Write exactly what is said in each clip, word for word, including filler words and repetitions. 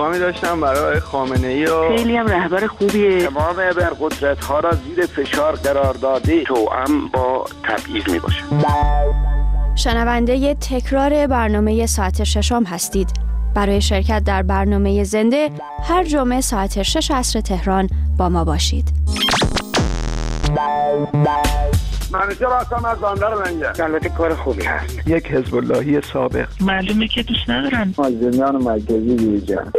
پیغامی داشتم برای خامنه‌ای و خیلی هم رهبر خوبیه. تمام ابرقدرت‌ها را زیر فشار قرار داده توأم با تبعیض میباشه. شنونده تکرار برنامه ساعت ششم هستید. برای شرکت در برنامه زنده هر جمعه ساعت شش عصر تهران با ما باشید. منوچهر هستم از بندر منجر. البته کار خوبی هست. یک حزب اللهی سابق. معلومه که دوست ندارن. مازندران مرکزی بیرجان.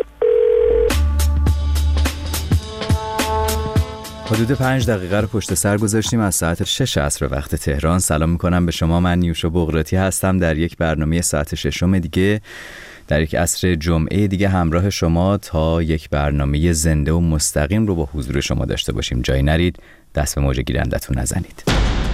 حدود پنج دقیقه رو پشت سر گذاشتیم از ساعت شش عصر وقت تهران. سلام میکنم به شما. من نیوشا بغراتی هستم در یک برنامه ساعت ششم دیگه، در یک عصر جمعه دیگه همراه شما تا یک برنامه زنده و مستقیم رو با حضور شما داشته باشیم. جایی نرید، دست به موج گیرندتون نزنید.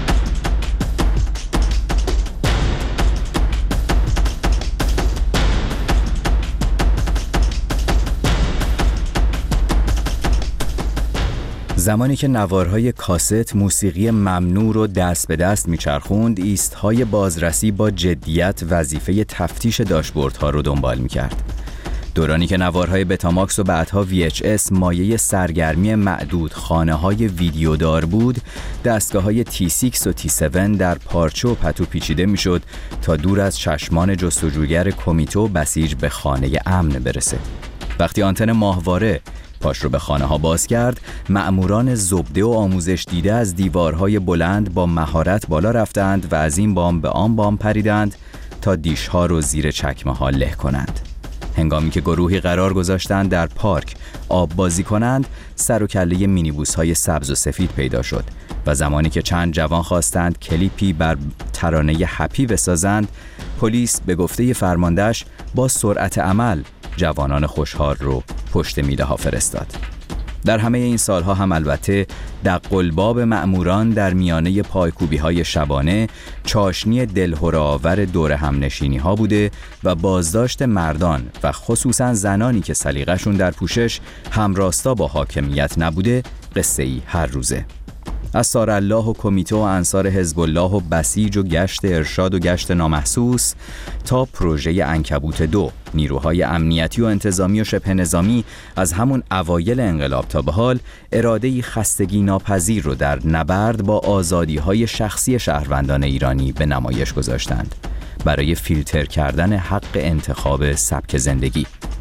زمانی که نوارهای کاست موسیقی ممنوع رو دست به دست میچرخوند، ایستهای بازرسی با جدیت وظیفه تفتیش داشبوردها رو دنبال میکرد. دورانی که نوارهای بتاماکس و بعدها وی اچ اس مایه سرگرمی معدود خانه‌های ویدیودار بود، دستگاه‌های تی شش و تی هفت در پارچه و پتو پیچیده میشد تا دور از چشمان جستجوگر کمیته بسیج به خانه امن برسه. وقتی آنتن ماهواره پاش رو به خانه ها باز کرد، مأموران زبده و آموزش دیده از دیوارهای بلند با مهارت بالا رفتند و از این بام به آن بام پریدند تا دیش ها رو زیر چکمه ها له کنند. هنگامی که گروهی قرار گذاشتند در پارک آب بازی کنند، سر و کله مینیبوس های سبز و سفید پیدا شد و زمانی که چند جوان خواستند کلیپی بر ترانه هپی بسازند، پلیس به گفته فرماندهش با سرعت عمل جوانان خوشحال رو پشت میله ها فرستاد. در همه این سالها هم البته دقلباب مأموران در میانه پایکوبی های شبانه چاشنی دلهره‌آور دور هم نشینی ها بوده و بازداشت مردان و خصوصا زنانی که سلیقه‌شون در پوشش همراستا با حاکمیت نبوده قصه ای هر روزه. از سارالله و کمیته و انصار حزب الله و بسیج و گشت ارشاد و گشت نامحسوس تا پروژه عنکبوت دو، نیروهای امنیتی و انتظامی و شبه نظامی از همون اوایل انقلاب تا به حال اراده‌ای خستگی ناپذیر رو در نبرد با آزادی‌های شخصی شهروندان ایرانی به نمایش گذاشتند برای فیلتر کردن حق انتخاب سبک زندگی.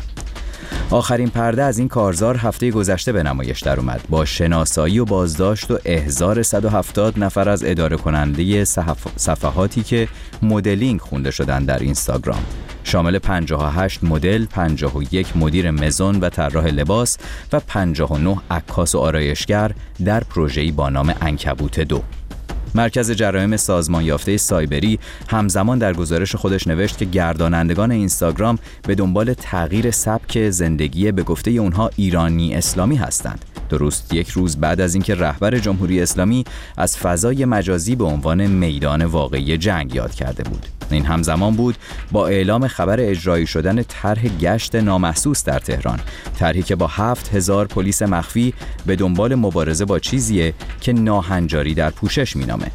آخرین پرده از این کارزار هفته گذشته به نمایش در اومد با شناسایی و بازداشت و احضار صد و هفتاد نفر از اداره کننده صحف... صفحاتی که مدلینگ خونده شدن در اینستاگرام، شامل پنجاه و هشت مدل، پنجاه و یک مدیر مزون و طراح لباس و پنجاه و نه عکاس و آرایشگر در پروژه‌ای با نام عنکبوت دو. مرکز جرایم سازمان یافته سایبری همزمان در گزارش خودش نوشت که گردانندگان اینستاگرام به دنبال تغییر سبک زندگی به گفته اونها ایرانی اسلامی هستند. درست یک روز بعد از اینکه رهبر جمهوری اسلامی از فضای مجازی به عنوان میدان واقعی جنگ یاد کرده بود. این همزمان بود با اعلام خبر اجرایی شدن طرح گشت نامحسوس در تهران، طرحی که با هفت هزار پلیس مخفی به دنبال مبارزه با چیزیه که ناهنجاری در پوشش مینامه.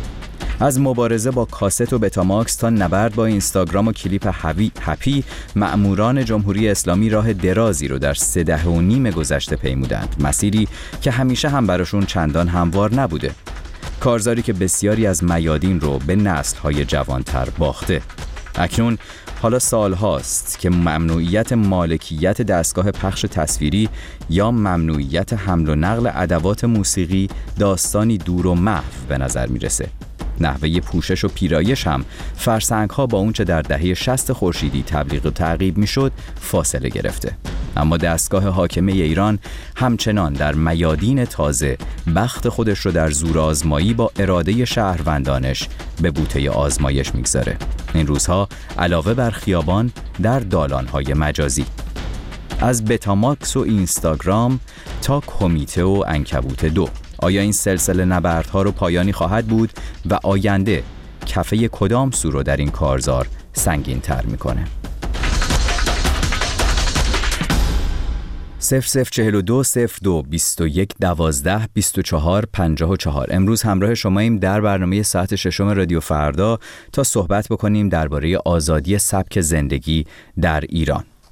از مبارزه با کاست و بتاماکس تا نبرد با اینستاگرام و کلیپ هوی هپی، مأموران جمهوری اسلامی راه درازی رو در سه دهه و نیم گذشته پیمودند، مسیری که همیشه هم براشون چندان هموار نبوده. کارزاری که بسیاری از میادین رو به نسل‌های جوانتر باخته. اکنون حالا سال هاست که ممنوعیت مالکیت دستگاه پخش تصویری یا ممنوعیت حمل و نقل ادوات موسیقی داستانی دور و محو به نظر میرسه. نحوه پوشش و پیرایش هم فرسنگ ها با اون چه در دهه شصت خورشیدی تبلیغ و تعقیب میشد فاصله گرفته. اما دستگاه حاکمه ایران همچنان در میادین تازه بخت خودش رو در زور آزمایی با اراده شهروندانش به بوته آزمایش میگذاره. این روزها علاوه بر خیابان در دالان‌های مجازی، از بتاماکس و اینستاگرام تا کمیته و عنکبوت دو، آیا این سلسله نبردها رو پایانی خواهد بود و آینده کفه کدام سو رو در این کارزار سنگین تر میکنه؟ صفر صفر چهل و دو صفر دو بیست و یک دوازده بیست و چهار پنجاه و چهار. امروز همراه شماییم در برنامه ساعت ششم رادیو فردا تا صحبت بکنیم درباره آزادی سبک زندگی در ایران.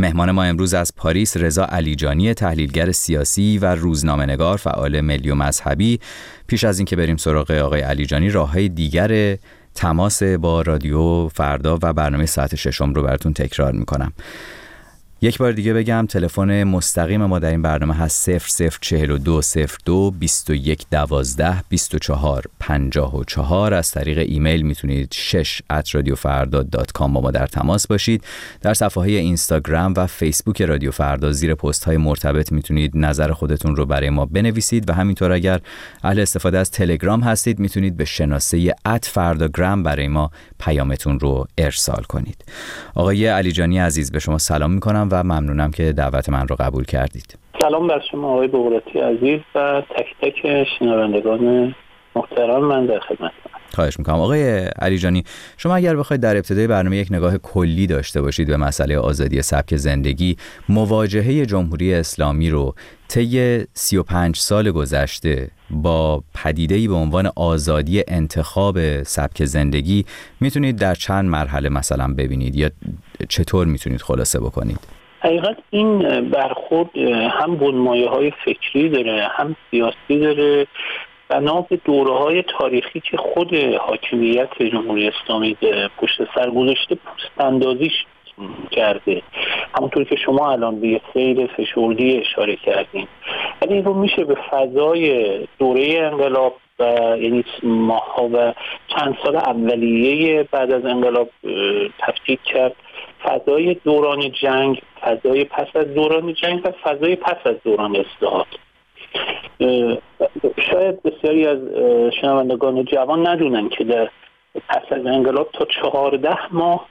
مهمان ما امروز از پاریس رضا علیجانی، تحلیلگر سیاسی و روزنامه‌نگار فعال ملی و مذهبی. پیش از اینکه بریم سراغ آقای علیجانی، راه‌های دیگر تماس با رادیو فردا و برنامه ساعت ششم رو براتون تکرار میکنم. یک بار دیگه بگم تلفن مستقیم ما در این برنامه هست صفر صفر چهل و دو صفر دو بیست و یک دوازده بیست و چهار پنجاه و چهار. از طریق ایمیل میتونید شش ات رادیو فردا دات کام با ما در تماس باشید. در صفحه های اینستاگرام و فیسبوک رادیو فردا زیر پست های مرتبط میتونید نظر خودتون رو برای ما بنویسید و همینطور اگر اهل استفاده از تلگرام هستید میتونید به شناسه ات فرداگرام برای ما پیامتون رو ارسال کنید. آقای علیجانی عزیز، به شما سلام میکنم و ممنونم که دعوت من رو قبول کردید. سلام بر شما آقای بغراتی عزیز و تک تک شنوندگان محترم، من در خدمتم. خواهش میکنم. آقای علیجانی، شما اگر بخواید در ابتدای برنامه یک نگاه کلی داشته باشید به مسئله آزادی سبک زندگی، مواجهه جمهوری اسلامی رو طی سی و پنج سال گذشته با پدیده‌ای به عنوان آزادی انتخاب سبک زندگی میتونید در چند مرحله مثلا ببینید یا چطور میتونید خلاصه بکنید؟ حقیقت این برخورد هم بنمایه‌های فکری داره، هم سیاسی داره، بنا به دوره‌های تاریخی که خود حاکمیت جمهوری اسلامی پشت سر گذاشته پوست‌اندازیش کرده، همونطور که شما الان به یه سیر فشردی اشاره کردین. ولی این رو میشه به فضای دوره انقلاب و یعنی ماها و چند سال اولیه بعد از انقلاب تفکیک کرد. فضای دوران جنگ، فضای پس از دوران جنگ و فضای پس از دوران اصلاحات. شاید بسیاری از شنوندگان جوان ندونن که در پس از انقلاب تا چهارده ماه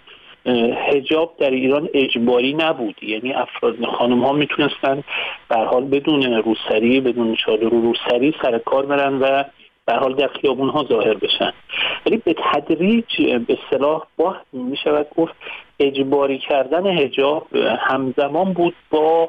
حجاب در ایران اجباری نبود، یعنی افراد خانم ها میتونستن به هر حال بدون روسری، بدون چادر و روسری سر کار برن و به هر حال در خیابون ها ظاهر بشن. ولی به تدریج به اصطلاح با میشود گفت اجباری کردن حجاب همزمان بود با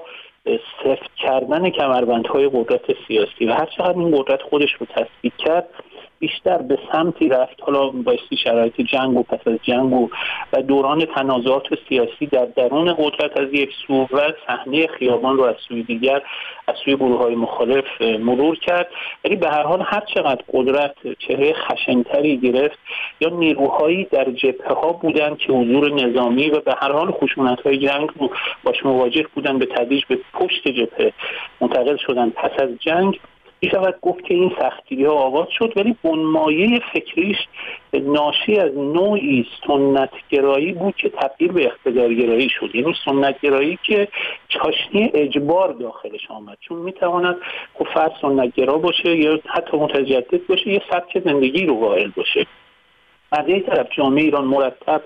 سفت کردن کمربندهای قدرت سیاسی و هر چقدر این قدرت خودش رو تثبیت کرد بیشتر به سمتی رفت، حالا بایستی شرایط جنگ و پس از جنگ و, و دوران تنازعات سیاسی در درون قدرت از یک سو و صحنه خیابان رو از سوی دیگر از سوی گروه‌های مخالف مرور کرد. ولی به هر حال هر چقدر قدرت چهره خشن‌تری گرفت یا نیروهایی در جبهه‌ها بودند که حضور نظامی و به هر حال خشونت‌های جنگ رو باش مواجه بودند، به تدریج به پشت جبهه منتقل شدن پس از جنگ. میشود گفت که این سختگیری ها آغاز شد، ولی بنمایه فکریش ناشی از نوعی سنتگرایی بود که تبدیل به اقتدارگرایی شد، یعنی سنتگرایی که چاشنی اجبار داخلش آمد، چون میتواند خب فرد سنتگرا باشه یا حتی متجدد باشه، یه سبک زندگی رو قائل باشه. از یک طرف جامعه ایران مرتب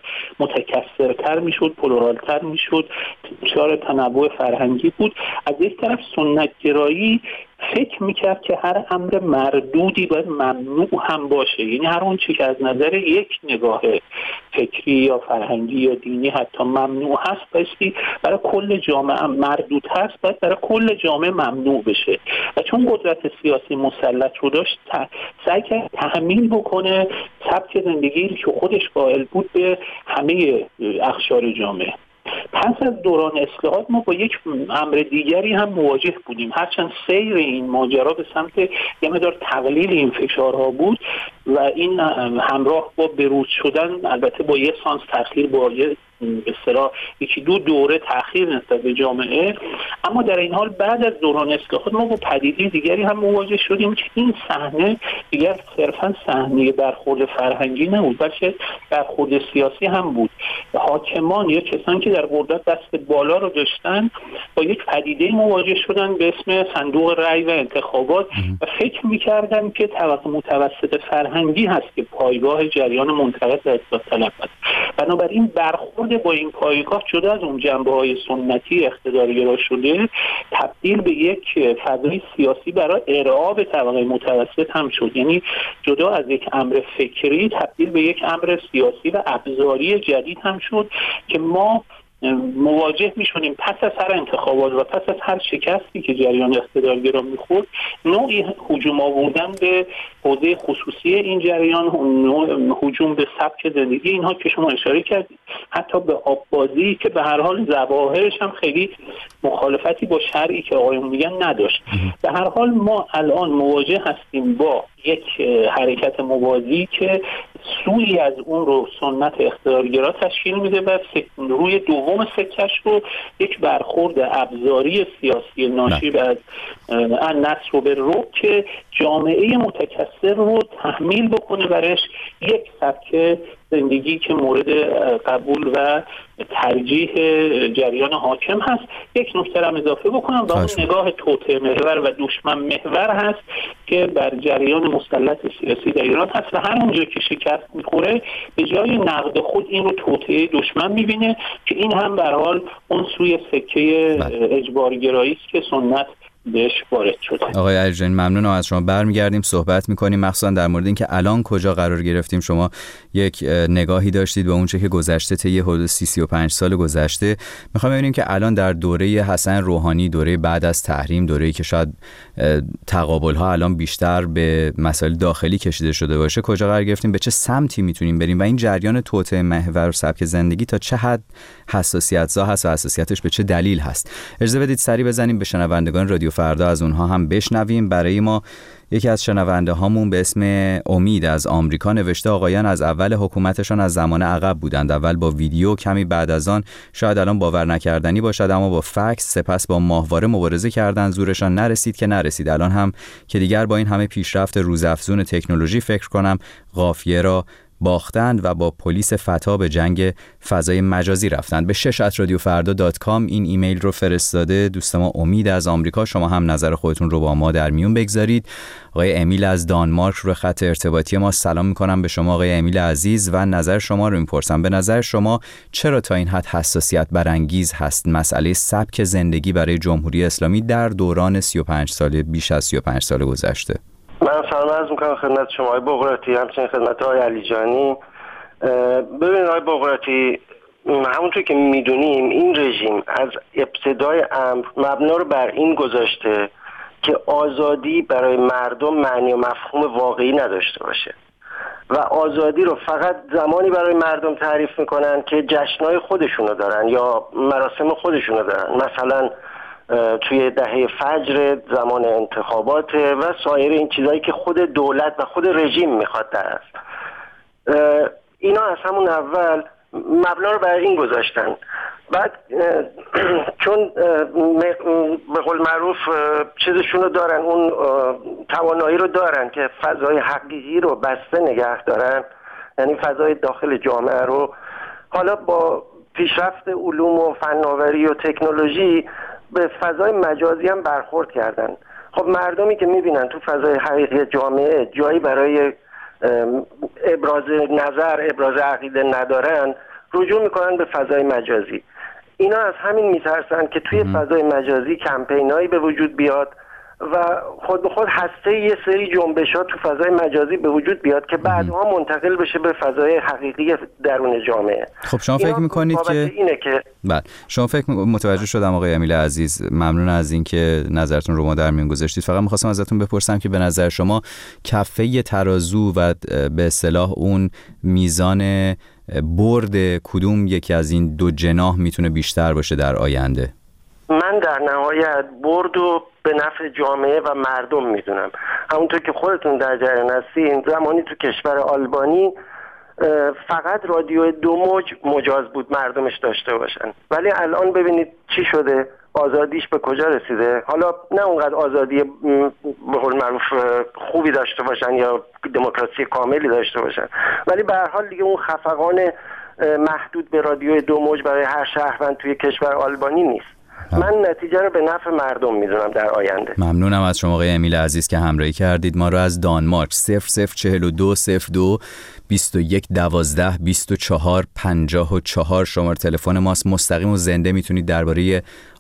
متکثرتر میشد، پلورالتر میشد، دچار تنوع فرهنگی بود. از یک طرف سنتگرایی فکر میکرد که هر امر مردودی باید ممنوع هم باشه، یعنی هر اون چی که از نظر یک نگاه فکری یا فرهنگی یا دینی حتی ممنوع هست بایستی برای کل جامعه مردود هست باید برای کل جامعه ممنوع بشه. و چون قدرت سیاسی مسلط رو داشت سعی کرد تحمیل بکنه سبک زندگی که خودش قائل بود به همه اقشار جامعه. پس از دوران اصلاحات ما با یک امر دیگری هم مواجه بودیم، هرچند سیر این ماجرا به سمت یه مقدار تقلیل این فشارها بود و این همراه با بروز شدن البته با یه سانس تأخیر، با یه به اصطلاح یکی دو دوره تأخیر نسبت به جامعه، اما در این حال بعد از دوران اصلاحات ما با پدیده دیگری هم مواجه شدیم که این صحنه دیگر صرفا صحنه برخورد فرهنگی نبود بلکه برخورد سیاسی هم بود. حاکمان یا کسانی که در قدرت دست بالا رو داشتن با یک پدیده مواجه شدن به اسم صندوق رأی و انتخابات و فکر می‌کردن که طبقه متوسط فرهنگی هست که پایگاه جریان منتقد و اصلاح طلب است. بنابراین برخورد با این پایگاه جدا از اون جنبه‌های سنتی اقتدارگرا شده تبدیل به یک فضای سیاسی برای ارعاب طبقه متوسط هم شد، یعنی جدا از یک امر فکری تبدیل به یک امر سیاسی و ابزاری جدید هم شد که ما مواجه میشونیم پس از هر انتخابات و پس از هر شکستی که جریان اقتدارگرا میخورد، نوعی هجوم آوردن به حوزه خصوصی این جریان، هجوم به سبک زندگی اینها که شما اشاره کردید، حتی به آببازی که به هر حال ظواهرش هم خیلی مخالفتی با شرعی که آقایون میگن نداشت. به هر حال ما الان مواجه هستیم با یک حرکت موازی که سوی از اون رو سنت اقتدارگرا تشکیل میده و روی دوم سکش رو یک برخورد ابزاری سیاسی ناشی از النصر و بالرعب که جامعه متکثر رو تحمیل بکنه برش یک سبک زندگی که مورد قبول و ترجیح جریان حاکم هست. یک نکته را اضافه بکنم و اون نگاه توطئه محور و دشمن محور هست که بر جریان مسلط سیاسی در ایران هست و هر اونجا که شکست میخوره به جای نقد خود این رو توطئه دشمن میبینه که این هم به هر حال اون سوی سکه اجبارگرایی است که سنت بهش وارد شده. آقای علیجانی ممنونم از شما. برمیگردیم صحبت میکنیم مخصوصا در مورد اینکه الان کجا قرار گرفتیم. شما یک نگاهی داشتید به اون چه که گذشته طی حدود سی سی و پنج سال گذشته. میخوام ببینیم که الان در دوره حسن روحانی، دوره بعد از تحریم، دوره‌ای که شاید تقابل‌ها الان بیشتر به مسائل داخلی کشیده شده باشه، کجا قرار گرفتیم، به چه سمتی میتونیم بریم و این جریان توطئه محور و سبک زندگی تا چه حد حساسیت‌زا هست و حساسیتش به چه دلیل هست. اجازه بدید سری بزنیم به شنوندگان رادیو فردا از اونها هم بشنویم. برای ما یکی از شنونده هامون به اسم امید از آمریکا نوشته آقایان از اول حکومتشان از زمان عقب بودند، اول با ویدیو، کمی بعد از آن شاید الان باور نکردنی باشد اما با فکس، سپس با ماهواره مبارزه کردند، زورشان نرسید که نرسید، الان هم که دیگر با این همه پیشرفت روزافزون تکنولوژی فکر کنم قافیه را باختند و با پلیس فتا به جنگ فضای مجازی رفتند. به شش ات رادیو فردا دات کام این ایمیل رو فرستاده دوست ما امید از آمریکا. شما هم نظر خودتون رو با ما در میون بگذارید. آقای امیل از دانمارک رو خط ارتباطی ما سلام میکنم به شما آقای امیل عزیز و نظر شما رو میپرسم. به نظر شما چرا تا این حد حساسیت برانگیز هست مسئله سبک زندگی برای جمهوری اسلامی در دوران سی و پنج سال بیش از سی و پنج سال گذشته؟ من سلام عرض میکنم خدمت شما آقای بقراتی، همچنین خدمت آقای علیجانی. ببینید آقای بقراتی، همونطور که میدونیم این رژیم از ابتدای امر مبنا رو بر این گذاشته که آزادی برای مردم معنی و مفهوم واقعی نداشته باشه و آزادی رو فقط زمانی برای مردم تعریف میکنن که جشنای خودشونو دارن یا مراسم خودشونو دارن، مثلا توی دهه فجر زمان انتخابات و سایر این چیزایی که خود دولت و خود رژیم میخواد در است. اینا از همون اول مبنا رو برای این گذاشتن. بعد چون به قول معروف چیزشونو دارن، اون توانایی رو دارن که فضای حقیقی رو بسته نگه دارن، یعنی فضای داخل جامعه رو، حالا با پیشرفت علوم و فناوری و تکنولوژی به فضای مجازی هم برخورد کردن. خب مردمی که میبینن تو فضای حقیقی جامعه جایی برای ابراز نظر، ابراز عقیده ندارن، رجوع میکنن به فضای مجازی. اینا از همین میترسن که توی فضای مجازی کمپینایی به وجود بیاد و خود به خود هسته یه سری جنبشات تو فضای مجازی به وجود بیاد که بعدها منتقل بشه به فضای حقیقی درون جامعه. خب شما فکر میکنید که اینه که بله شما فکر متوجه شدم آقای امیل عزیز، ممنون از اینکه نظرتون رو ما در میون گذاشتید. فقط می‌خواستم ازتون بپرسم که به نظر شما کفه ترازو و به اصطلاح اون میزان برد کدوم یکی از این دو جناح میتونه بیشتر باشه در آینده؟ من در نهایت برد و به نفع جامعه و مردم میدونم. همونطور که خودتون در جریان هستین، زمانی تو کشور آلبانی فقط رادیو دو موج مجاز بود مردمش داشته باشن، ولی الان ببینید چی شده، آزادیش به کجا رسیده. حالا نه اونقدر آزادی به قول معروف خوبی داشته باشن یا دموکراسی کاملی داشته باشن، ولی به هر حال دیگه اون خفقان محدود به رادیو دو موج برای هر شهروند توی کشور آلبانی نیست. من نتیجه رو به نفع مردم میدونم در آینده. ممنونم از شما آقای امیل عزیز که همراهی کردید ما رو از دانمارک. صفر صفر چهل و دو صفر دو بیست و یک دوازده بیست و چهار پنجاه و چهار شماره تلفن ماست. مستقیم و زنده میتونید درباره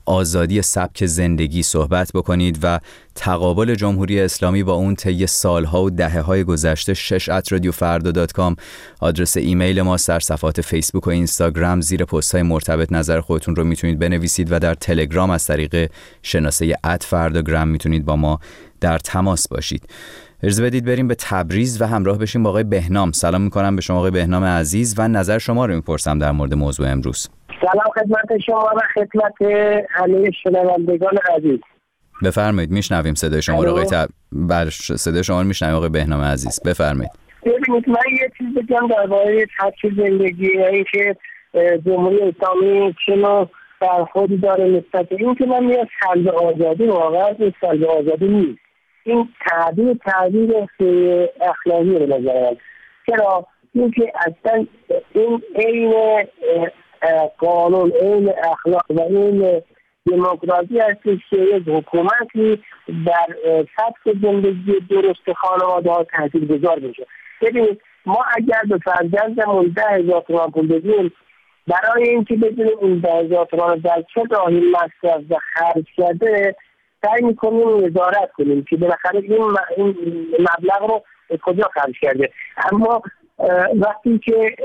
آزادی سبک زندگی صحبت بکنید و تقابل جمهوری اسلامی با اون طی سالها و دهه‌های گذشته. شش ات رادیو فردا دات کام آدرس ایمیل ما. در صفحات فیسبوک و اینستاگرام زیر پست‌های مرتبط نظر خودتون رو میتونید بنویسید و در تلگرام از طریق شناسه ات فرداگرام میتونید با ما در تماس باشید. اجازه بدید بریم به تبریز و همراه بشیم با آقای بهنام. سلام میکنم به شما آقای بهنام عزیز و نظر شما رو میپرسم در مورد موضوع امروز. سلام خدمت شما و خدمت همه شنوندگان عزیز. بفرمایید، میشنویم صدای شما رو آقای تب... بر صدای شما رو میشنویم آقای بهنام عزیز، بفرمایید. ببینید من یه چیز بگم درباره سبک زندگی و اینکه جمهوری اسلامی چه نوع برخوردی داره نسبت به اینکه من میاد سلب آزادی، واقعا این سلب آزادی نیست. این تعبیر تعبیر اخلاقی رو نظرم. چرا؟ اینکه اصلا این عین قانون، این اخلاق و این دموکراسی هستش که یک حکومتی در سبک زندگی درست خانواده ها تاثیرگذار بشه. ببینید ما اگر به فرزندمون ده هزار تومان پول بدیم، برای اینکه بدونیم این ده هزار تومان در چه راهی مصرف و خرج کرده، سعی میکنیم نظارت کنیم که بالاخره این مبلغ رو کجا خرج کرده. اما وقتی که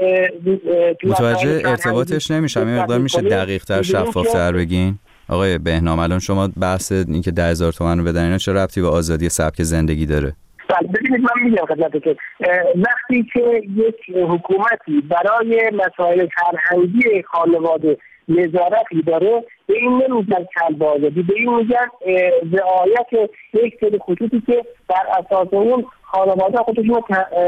متوجه ارتباطش نمیشم، این مقدار میشه دقیق تر شفاف تر بگین آقای بهنام؟ الان شما بحث این که ده هزار تومان رو بدن اینا چه ربطی به آزادی سبک زندگی داره؟ ببینید من میگم خدمتتون که وقتی که یک حکومتی برای مسائل فرهنگی خانواده نظارتی داره، به این نمیگن کلب آزادی، به این میگن رعایت یک سری خطوطی که بر اساس اون خانواده خودشون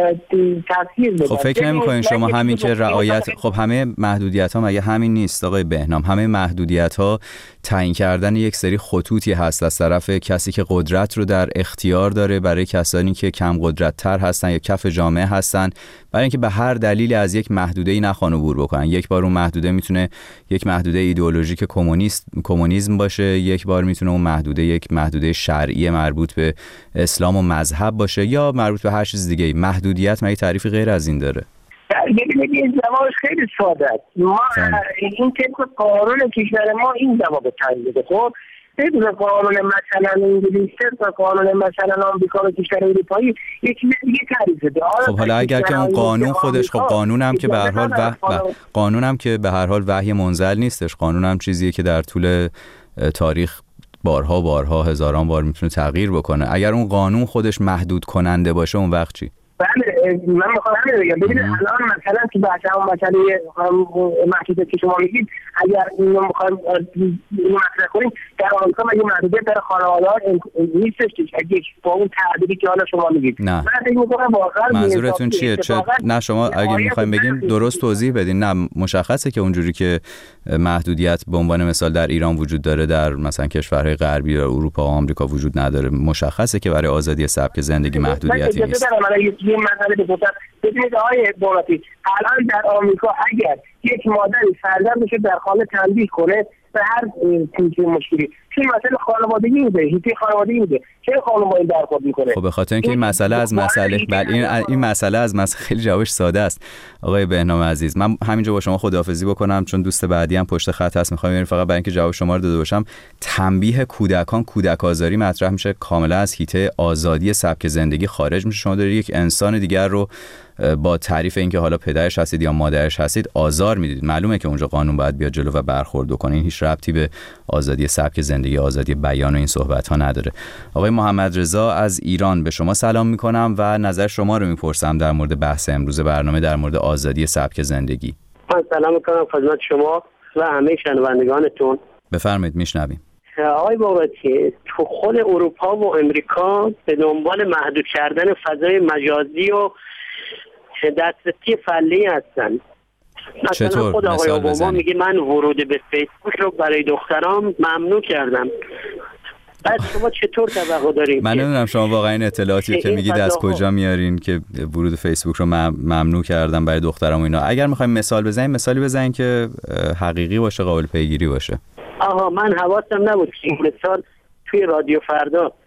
تاثیر بده. خب فکر نمی‌کنین شما همین که رعایت، خب همه محدودیت‌ها مگه همین نیست آقای بهنام؟ همه محدودیت‌ها تعیین کردن یک سری خطوطی هست از طرف کسی که قدرت رو در اختیار داره برای کسانی که کم قدرت‌تر هستن یا کف جامعه هستن، برای اینکه به هر دلیلی از یک محدوده‌ای نخوان عبور بکنن. یک بار اون محدوده میتونه یک محدوده ایدئولوژیک کمونیست کمونیسم باشه، یک بار میتونه اون محدوده یک محدوده شرعی مربوط به اسلام و مذهب باشه، یا مربوط به هر چیز دیگه. محدودیت مگه تعریفی غیر از این داره؟ ببینید این جوابش خیلی ساده است. ما این طبق قانون کشور ما این جواب تعیین میده. خب بدون قانون مثلا انگلیس تا قانون مثلا آمریکا و کشور اروپایی یک چیز دیگه تعریف بده. خب حالا اگر که اون قانون خودش، خب قانونم که به هر حال و قانونم که به هر حال وحی منزل نیستش، قانونم چیزیه که در طول تاریخ بارها بارها هزاران بار میتونه تغییر بکنه. اگر اون قانون خودش محدود کننده باشه اون وقت چی؟ بله من میخوام همین بگم. ببینید الان مثلا تو بحث هم مسئله محدودیت که شما میگید، اگر اینو میخوایم اینو مطرح کنیم، در آمریکا مگه محدودیت در خانواده‌ها نیستش که اگه با اون تعبیری که حالا شما میگید؟ نه. من فکر می‌کنم واقعا منظورتون چیه؟ چه نه شما اگه میخوایم بگیم درست توضیح بدین. نه مشخصه که اونجوری که محدودیت به عنوان مثال در ایران وجود داره، در مثلا کشورهای غربی در اروپا و آمریکا وجود نداره. مشخصه که برای آزادی سبک زندگی محدودیتی نیست. یه مسئله بگم. ببینید آقای باراتی، الان در آمریکا اگر یک مادری فرزندش در خانه تنبیه کنه به هر چیزی مشکلی، چه مسئله خانوادگی میده، هیچ خانوادگی میده، چه خانواده برخورد میکنه؟ خب به خاطر اینکه این مسئله از مسئله بله این این مسئله از مسئله خیلی جوابش ساده است آقای بهنام عزیز. من همینجا با شما خداحافظی بکنم چون دوست بعدی هم پشت خط هست. میخوام یعنی فقط برای اینکه جواب شما رو داده باشم، تنبیه کودکان، کودک آزاری مطرح میشه، کاملا از حیطه آزادی سبک زندگی خارج میشه. شما دارید یک انسان دیگر رو با تعریف اینکه حالا پدرش هستید یا مادرش هستید آزار میدید. معلومه که اونجا قانون باید بیاد جلو و برخورد کنه. این هیچ ربطی به آزادی سبک زندگی، آزادی بیان و این صحبت ها نداره. آقای محمد رضا از ایران، به شما سلام میکنم و نظر شما رو میپرسم در مورد بحث امروز برنامه در مورد آزادی سبک زندگی. من سلام میکنم خدمت شما و همه شنوندگانتون. بفرمایید میشنویم. آقای باقری، تو خود اروپا و امریکا به دنبال محدود کردن فضای مجازی و دسترسی فعلی هستن. مثلا خود آقای اوباما میگه من ورود به فیسبوک رو برای دخترام ممنوع کردم. بعد شما چطور توقع دارین؟ من نمیدونم شما واقعا این اطلاعاتی که میگید از کجا میارین که ورود فیسبوک رو ممنوع کردم برای دخترام و اینا. اگر میخوایم مثال بزنیم، مثالی بزنین که حقیقی باشه، قابل پیگیری باشه. آها من حواسم نبود که این مثال توی رادیو فردا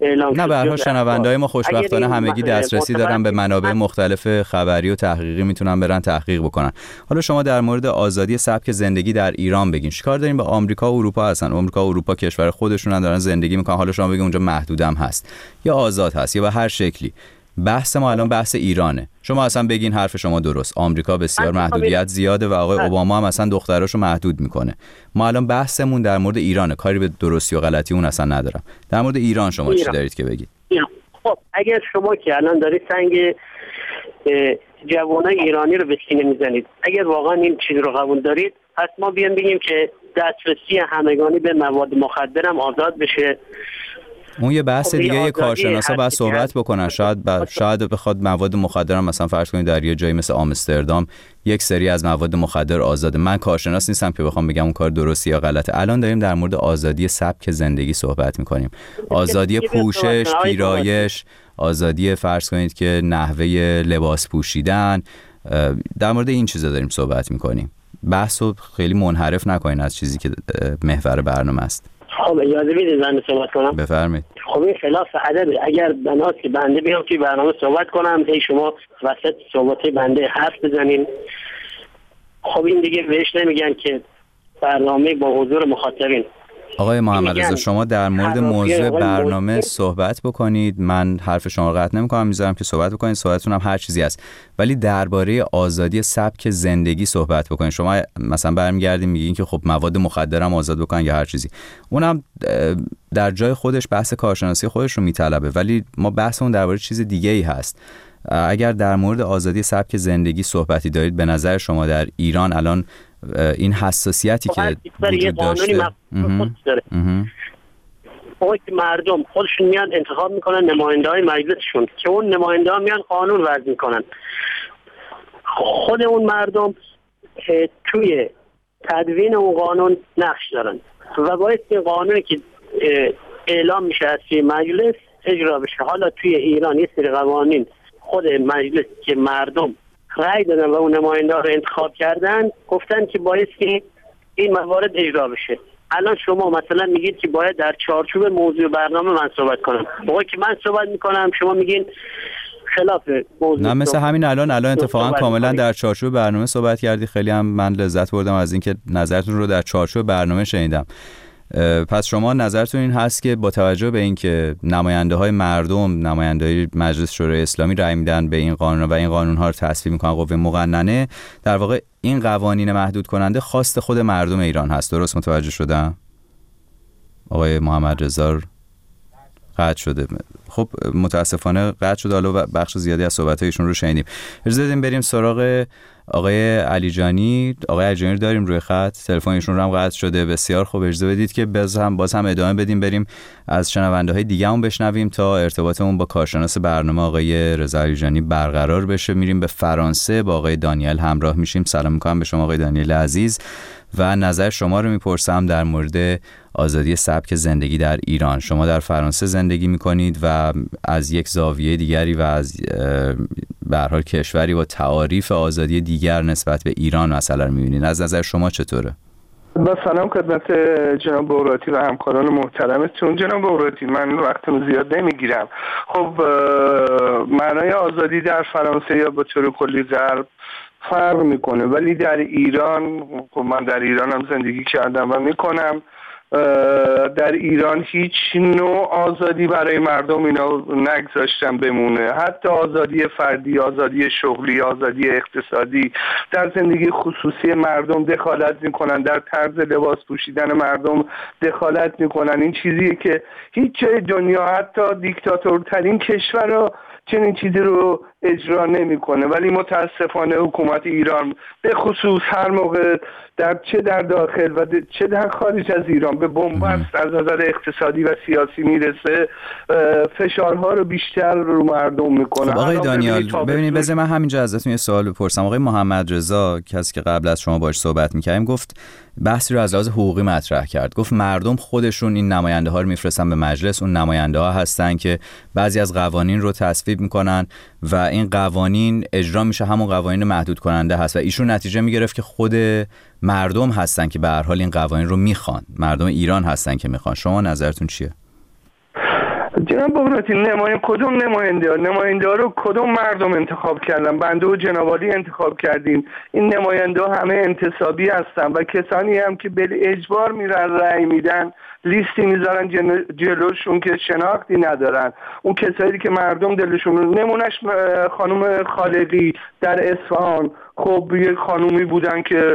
اعلام نه به هر حال شنونده‌های ما خوشبختانه همگی دسترسی دارن به منابع مختلف خبری و تحقیقی، میتونن برن تحقیق بکنن. حالا شما در مورد آزادی سبک زندگی در ایران بگین. چیکار داریم با آمریکا و اروپا هستن؟ آمریکا و اروپا کشور خودشونن دارن زندگی میکنن. حالا شما بگین اونجا محدودم هست یا آزاد هست یا به هر شکلی. بحث ما الان بحث ایرانه. شما اصلا بگین حرف شما درست. آمریکا بسیار محدودیت زیاده و آقای اوباما هم اصلا دختراشو محدود میکنه. ما الان بحثمون در مورد ایرانه. کاری به درستی و غلطی اون اصلا ندارم. در مورد ایران شما ایران. چی دارید که بگید؟ خب اگر شما که الان دارید سنگ جوانای ایرانی رو به سینه میزنید، اگر واقعا این چیز رو قبول دارید، پس ما بیان بگیم که دسترسی همگانی به مواد مخدر هم آزاد بشه. اون یه بحث دیگه، یه کارشناسا باید صحبت بکنن. شاید ب... شاید بخواد مواد مخدر هم مثلا فرض کنید در یه جایی مثل آمستردام یک سری از مواد مخدر آزاده. من کارشناس نیستم که بخوام بگم اون کار درستی یا غلطه. الان داریم در مورد آزادی سبک زندگی صحبت می‌کنیم. آزادی پوشش، پیرایش، آزادی فرض کنید که نحوه لباس پوشیدن، در مورد این چیزا داریم صحبت می‌کنیم. بحثو خیلی منحرف نکنین از چیزی که محور برنامه است. خب اجازه بدید من صحبت کنم. بفرمایید. خب این خلاف ادب. اگر بناست که بنده بیام که برنامه صحبت کنم، هی شما وسط صحبت بنده حرف بزنین، خب این دیگه بهش نمیگن که برنامه با حضور مخاطبین. آقای محمد رضا شما در مورد موضوع برنامه صحبت بکنید. من حرف شما رو قطع نمی‌کنم، میذارم که صحبت بکنید. صحبتتون هم هر چیزی هست، ولی درباره آزادی سبک زندگی صحبت بکنید. شما مثلا برمیگردین میگین که خب مواد مخدر هم آزاد بکنن یا هر چیزی. اونم در جای خودش بحث کارشناسی خودش رو میطلبه، ولی ما بحثمون درباره چیز دیگه‌ای هست. اگر در مورد آزادی سبک زندگی صحبتی دارید، به نظر شما در ایران الان این حساسیتی که وجود داشته اون که مردم خودشون میان انتخاب میکنن نماینده های مجلسشون که اون نماینده ها میان قانون وضع میکنن. خود اون مردم توی تدوین اون قانون نقش دارن و باید این قانونی که اعلام میشه از توی مجلس اجرا بشه. حالا توی ایران یه سری قوانین خود مجلس که مردم رأی دادن و اون نماینده رو انتخاب کردن گفتن که باید که این موارد اجرا بشه. الان شما مثلا میگید که باید در چارچوب موضوع برنامه من صحبت کنم، موقعی که من صحبت میکنم شما میگین خلاف موضوع. نه مثل همین الان الان اتفاقا کاملا در چارچوب برنامه صحبت کردی. خیلی هم من لذت بردم از اینکه نظرتون رو در چارچوب برنامه شنیدم. پس شما نظرتون این هست که با توجه به اینکه نماینده های مردم، نماینده های مجلس شورای اسلامی رأی میدن به این قانون و این قانون ها رو تصویب میکنن قوه مقننه، در واقع این قوانین محدود کننده خواست خود مردم ایران هست. درست متوجه شدم؟ آقای محمد رضا قطع شده. خب متاسفانه قطع شده. حالا بخش زیادی از صحبت‌هایشون رو شنیدیم. اجازه بدیم بریم سراغ آقای علیجانی. آقای علیجانی داریم روی خط، تلفنشون رو هم قطع شده. بسیار خوب، اجازه بدید که باز هم باز هم ادامه بدیم، بریم از شنونده‌های دیگه‌مون بشنویم تا ارتباطمون با کارشناس برنامه آقای رضا علیجانی برقرار بشه. میریم به فرانسه، با آقای دانیل همراه میشیم. سلام می‌کنم به شما آقای دانیل عزیز و نظر شما رو میپرسم در مورد آزادی سبک زندگی در ایران. شما در فرانسه زندگی میکنید و از یک زاویه دیگری و از به هر حال کشوری با تعاریف آزادی دیگر نسبت به ایران مسئله رو میبینید. از نظر شما چطوره؟ با سلام خدمت جناب بوراتی و همکاران محترمتون. جناب بوراتی، من وقتم زیاد نمیگیرم. خب معنای آزادی در فرانسه یا به طور کلی غرب فرق میکنه، ولی در ایران، خب من در ایران هم زندگی کردم و میکنم، در ایران هیچ نوع آزادی برای مردم اینا نگذاشتن بمونه. حتی آزادی فردی، آزادی شغلی، آزادی اقتصادی، در زندگی خصوصی مردم دخالت میکنن، در طرز لباس پوشیدن مردم دخالت میکنن. این چیزیه که هیچ جای دنیا، حتی دیکتاتورترین کشور رو چنین چیزی رو اجرا نمیکنه. ولی متاسفانه حکومت ایران به خصوص هر موقع در چه در داخل و چه در خارج از ایران به بنبست از نظر اقتصادی و سیاسی میرسه، فشارها رو بیشتر رو مردم میکنه. خب آقای دانیال ببینید، بذار من همینجا ازتون یه سوال بپرسم. آقای محمد رضا، کسی که قبل از شما باهاش صحبت می‌کردیم، گفت بحثی رو از لحاظ حقوقی مطرح کرد. گفت مردم خودشون این نماینده ها رو میفرستن به مجلس، اون نماینده ها هستن که بعضی از قوانین رو تصویب میکنن و این قوانین اجرا میشه، همون قوانین محدود کننده هست و ایشون نتیجه میگرفت که خود مردم هستن که به هر حال این قوانین رو میخوان، مردم ایران هستن که میخوان. شما نظرتون چیه؟ جناب بغراتی، نماینده کدوم نماینده ها نماینده ها رو کدوم مردم انتخاب کردن؟ بنده و جناب عالی انتخاب کردیم. این نماینده ها همه انتصابی هستن و کسانی هم که به اجبار میرن رأی میدن لیستی میذارن جلوشون که شناختی ندارن. اون کسایی که مردم دلشون، نمونش خانم خالقی در اصفهان، خب یک خانومی بودن که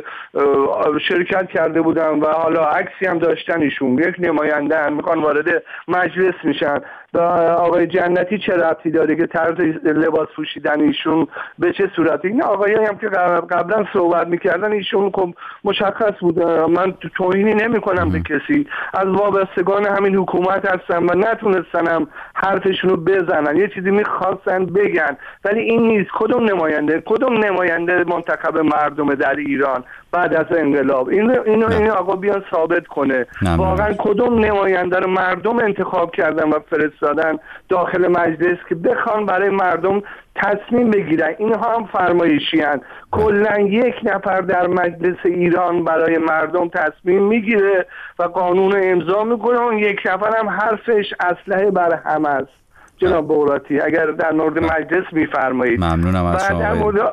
شرکت کرده بودن و حالا عکسی هم داشتن، ایشون یک نماینده هم میخوان وارد مجلس میشن. و آقای جنتی چه ربطی داره که طرز لباس پوشیدن ایشون به چه صورتی؟ این آقایایی هم که قبلا صحبت میکردن ایشون خب مشخص بود. من توهینی نمیکنم به کسی، از وابستگان همین حکومت هستن و نتونستن هم حرفشون رو بزنن، یه چیزی میخواستن بگن ولی این نیست. کدوم نماینده کدوم نماینده منتخب مردم در ایران بعد از انقلاب؟ اینو اینو این آقا بیان ثابت کنه واقعا کدوم نماینده رو مردم انتخاب کردن و فرستادن داخل مجلس که بخوان برای مردم تصمیم بگیرن. اینها هم فرمایشی هستند. کلا یک نفر در مجلس ایران برای مردم تصمیم میگیره و قانون رو امضا میکنه، اون یک نفر هم حرفش اسلحه بر همه است. جناب بغراتی اگر در مورد مجلس میفرمایید. ممنونم از شما. مورد...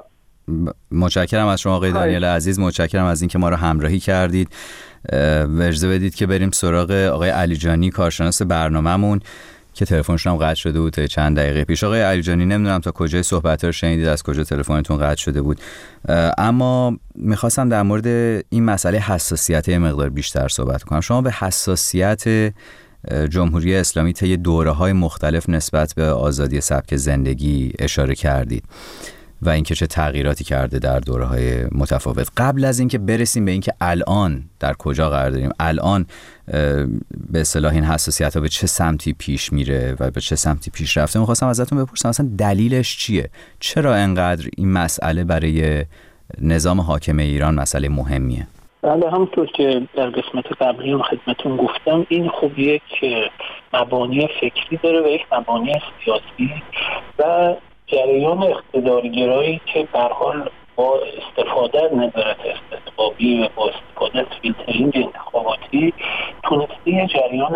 متشکرم از شما آقای دانیل عزیز، متشکرم از اینکه ما رو همراهی کردید. اجازه بدید که بریم سراغ آقای علیجانی، کارشناس برنامه‌مون که تلفنشون هم قطع شده بود تا چند دقیقه پیش. آقای علیجانی، نمیدونم تا کجای صحبت رو شنیدید، از کجا تلفنتون قطع شده بود، اما میخواستم در مورد این مسئله حساسیت یه مقدار بیشتر صحبت کنم. شما به حساسیت جمهوری اسلامی طی دوره‌های مختلف نسبت به آزادی سبک زندگی اشاره کردید و اینکه چه تغییراتی کرده در دوره‌های متفاوت. قبل از اینکه برسیم به اینکه الان در کجا قرار داریم، الان به اصطلاح این حساسیت‌ها به چه سمتی پیش میره و به چه سمتی پیش رفته، می‌خواستم ازتون بپرسم اصلا دلیلش چیه؟ چرا انقدر این مسئله برای نظام حاکم ایران مسئله مهمیه؟ بله، همونطور که در قسمت قبلی خدمتون گفتم، این خب یک مبانی فکری داره و یک مبانی سیاسی و جریان اقتدارگرایی که به هر حال با استفاده از نظارت استثبابی و با استفاده از فیلترینگ انتخاباتی تونسته یه جریان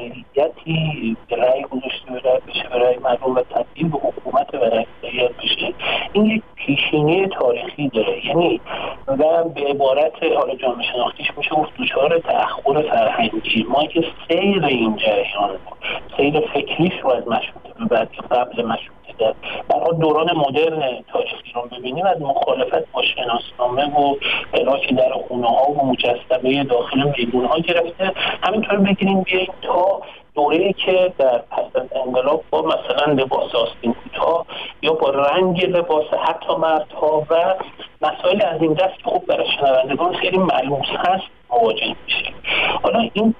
اقلیتی رأی گذاشته بشه به رأی مردم و تبدیل به حکومت و رأیت بشه. این یک پیشینه تاریخی داره، یعنی و به عبارت حالا جامعه شناختیش میشه گفت دچار تأخر فرهنگی. ما که سیر این جریان سیر فکریش رو از مشروطه به بعد قبل مشروطه در برای دوران مدرن تاریخی رو ببینیم، از مخالفت با شناسنامه و علاج در خونه ها و مجسمه داخل میدون ها گرفته، همینطور بگیریم بیاییم تا دوره‌ای که در پس از انقلاب با مثلا لباس آستین کوتاه یا با رنگ لباس حتی مردها و مسائل از این دست که خب برای شنوندگان خیلی ملموس هست مواجه میشه. حالا این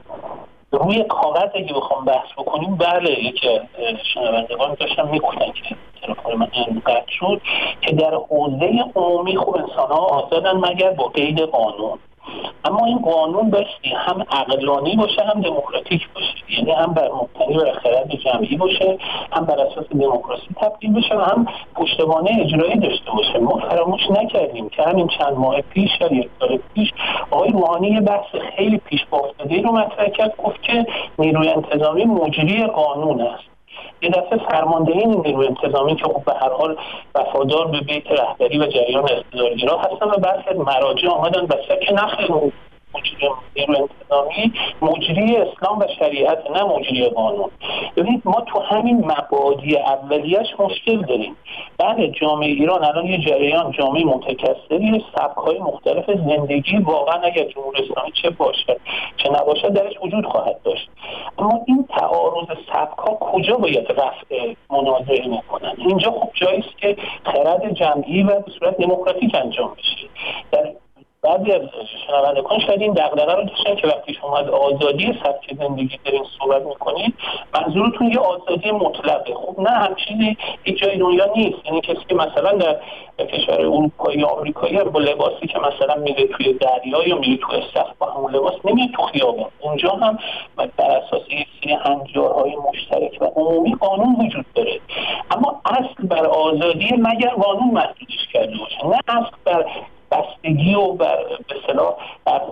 روی کاغذ اگه بخوام بحث بکنیم، بله که شنوندگان داشتن میگفتن که تلفن من قطع شد که در حوزه عمومی خب انسان ها آزادن مگر با قید قانون، اما این قانون بایستی هم عقلانی باشه هم دموکراتیک باشه، یعنی هم بر مبتنی بر خرد جمعی باشه، هم بر اساس دموکراسی تبدیل بشه و هم پشتوانه اجرایی داشته باشه. ما فراموش نکردیم که همین چند ماه پیش یا یک سال پیش آقای روحانی یه بحث خیلی پیش بافته‌ای رو مطرح کرد، گفت که نیروی انتظامی مجری قانون است. یه دفعه فرماندهی نیروی انتظامی که خب به هر حال وفادار به بیت رهبری و جریان اقتدارگرا هستن و برخی از مراجع آمدن بسیار که نخیر مجری نیروی انتظامی مجری اسلام و شریعت، نه مجری قانون. ببینید ما تو همین مبادی اولیش مشکل داریم. بعد جامعه ایران الان یه جریان جامعه متکثری، سبک‌های مختلف زندگی واقعا اگر جمهوری اسلامی چه باشد چه نباشد درش وجود خواهد داشت، اما این تعارض سبک‌ها کجا باید رفع منازعه میکنن؟ اینجا خب جایی است که خرد جمعی و به صورت دموکراتیک انجام بشه. در بعضی از شنوندگان شاید این دغدغه رو داشتن که وقتی شما از آزادی سبک زندگی دارین صحبت میکنید منظورتون یه آزادی مطلقه. خب نه، هم چیزی هیچ جای دنیا نیست. یعنی کسی که مثلا در کشور اروپایی یا آمریکایی با لباسی که مثلا میره توی دریا یا میره توی استخر با همون لباس نمیاد تو خیابون. اونجا هم بر اساس یه سری هنجارهای مشترک و عمومی قانون وجود داره، اما اصل بر آزادی مگر قانون محدودش کرده باشه، نه اصل بر بستگی و بر به اصطلاح بر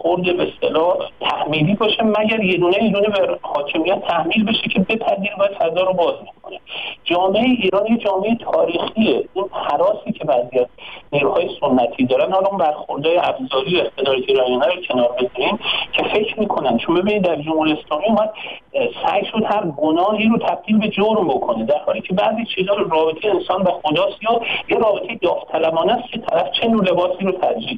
برخورد به اصطلاح تحمیلی باشه، مگر یه دونه یه دونه به حاکمیت تحمیل بشه که بپذیره و فضا رو باز میکنه. جامعه ایران یه جامعه تاریخیه. این هراسی که بعضی از نیروهای سنتی دارن، حالا اون برخوردهای ابزاری و اقتدار گرایانه رو کنار بذاریم که فکر میکنن، چون ببینید در جمهوری اسلامی اومد سعی شد هر گناهی رو تبدیل به جرم بکنه، در حالی که بعضی چیزا رو رابطه انسان و خداست یا یه رابطه داوطلبانه است که طرف چه نوع لباسی رو ترجیح.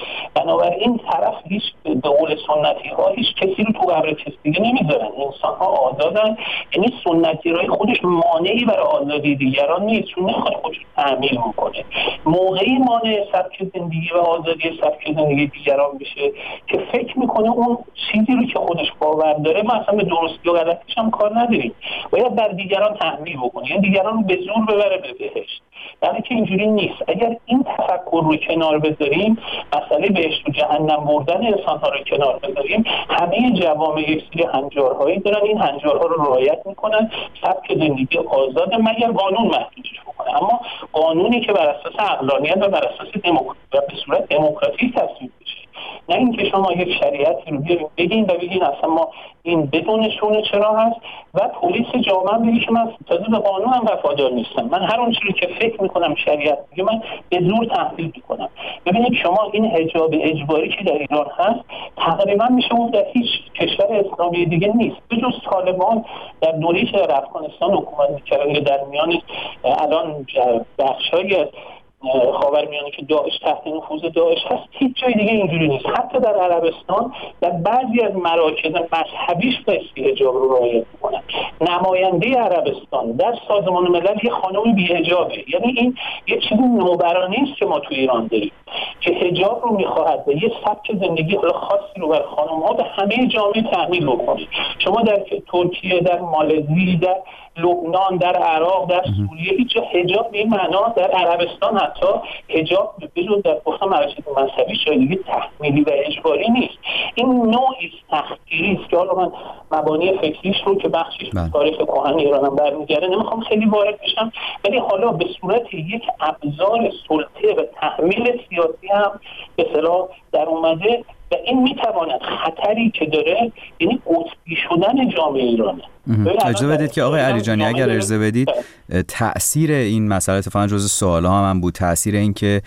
بنابراین طرف هیچ به قول سنتی ها هیچ کسی رو تو قبر کسی دیگه نمیذارن. انسان ها آزادن، یعنی سنتی رای خودش مانعی برای آزادی دیگران نیست، چون نمیخواد خودش تعمیل میکنه. موقعی مانع سبک زندگی و آزادی سبک زندگی دیگران بشه که فکر میکنه اون چیزی رو که خودش باور داره ما اصلا به درستی و غلطیش هم کار نداریم، باید بر دیگران تحمیل بکنه، یعنی دیگران رو به زور ببره به بهشت. یعنی که اینجوری نیست. اگر این تفکر رو کنار بذاریم، مسئله بهشت و جهنم بردن انسان‌ها رو کنار بذاریم، همه جوامع یک سری هنجارهایی دارن، این هنجارها رو رعایت میکنن، سبک زندگی آزاده مگر قانون محدودش بکنه. اما قانونی که بر اساس عقلانیت و بر اساس دموکراسی و به صورت دموکراتیک تصویب بشه، نه اینکه شما یک شریعتی رو بیاریم بگین و بگین اصلا ما این بدون شونه چرا هست و پلیس جامعه بگه که من تازه به قانون هم وفادار نیستم، من هر اون چیزی که فکر میکنم شریعت میگه من به زور تحمیل میکنم. ببینید شما این حجاب اجباری که در ایران هست تقریبا میشه اون در هیچ کشور اسلامی دیگه نیست، به جز طالبان در دوره‌ای که در افغانستان حکومت میکردن یا در میان الان بخشایی از خاورمیانه که داعش تحت نفوذ داعش هست، هیچ جای دیگه اینجوری نیست. حتی در عربستان در بعضی از مراکز مذهبیش بایستی حجاب رو رعایت میکنن. نماینده عربستان در سازمان ملل یه خانم بی‌حجابه، یعنی این یه چیزی نوبرانه است که ما تو ایران داریم که حجاب رو میخواهد و یه سبک زندگی خاصی رو بر خانم‌ها به همه جامعه تحمیل بکنه. شما در ترکیه، در مالزی، در لبنان، در عراق، در سوریه هیچ جا حجاب به این معنا، در عربستان حتی حجاب به جز در گفتم مراکز مذهبی جای دیگه تحمیلی و اجباری نیست. این نوعی تحقیری است که حالا من مبانی فکریش رو که بخشش تاریخ کهن ایرانم برمیگرده نمیخوام خیلی وارد بشم، ولی حالا به صورت یک ابزار سلطه و تحمیل سیاسی هم به اصطلاح در اومده و این میتواند خطری که داره یعنی قطبی شدن جامعه ایرانه. اجازه بدید که آقای علیجانی اگر ارزه بدید تأثیر این مسئله اتفاقا جزء سوال‌ها هم بود، تأثیر این که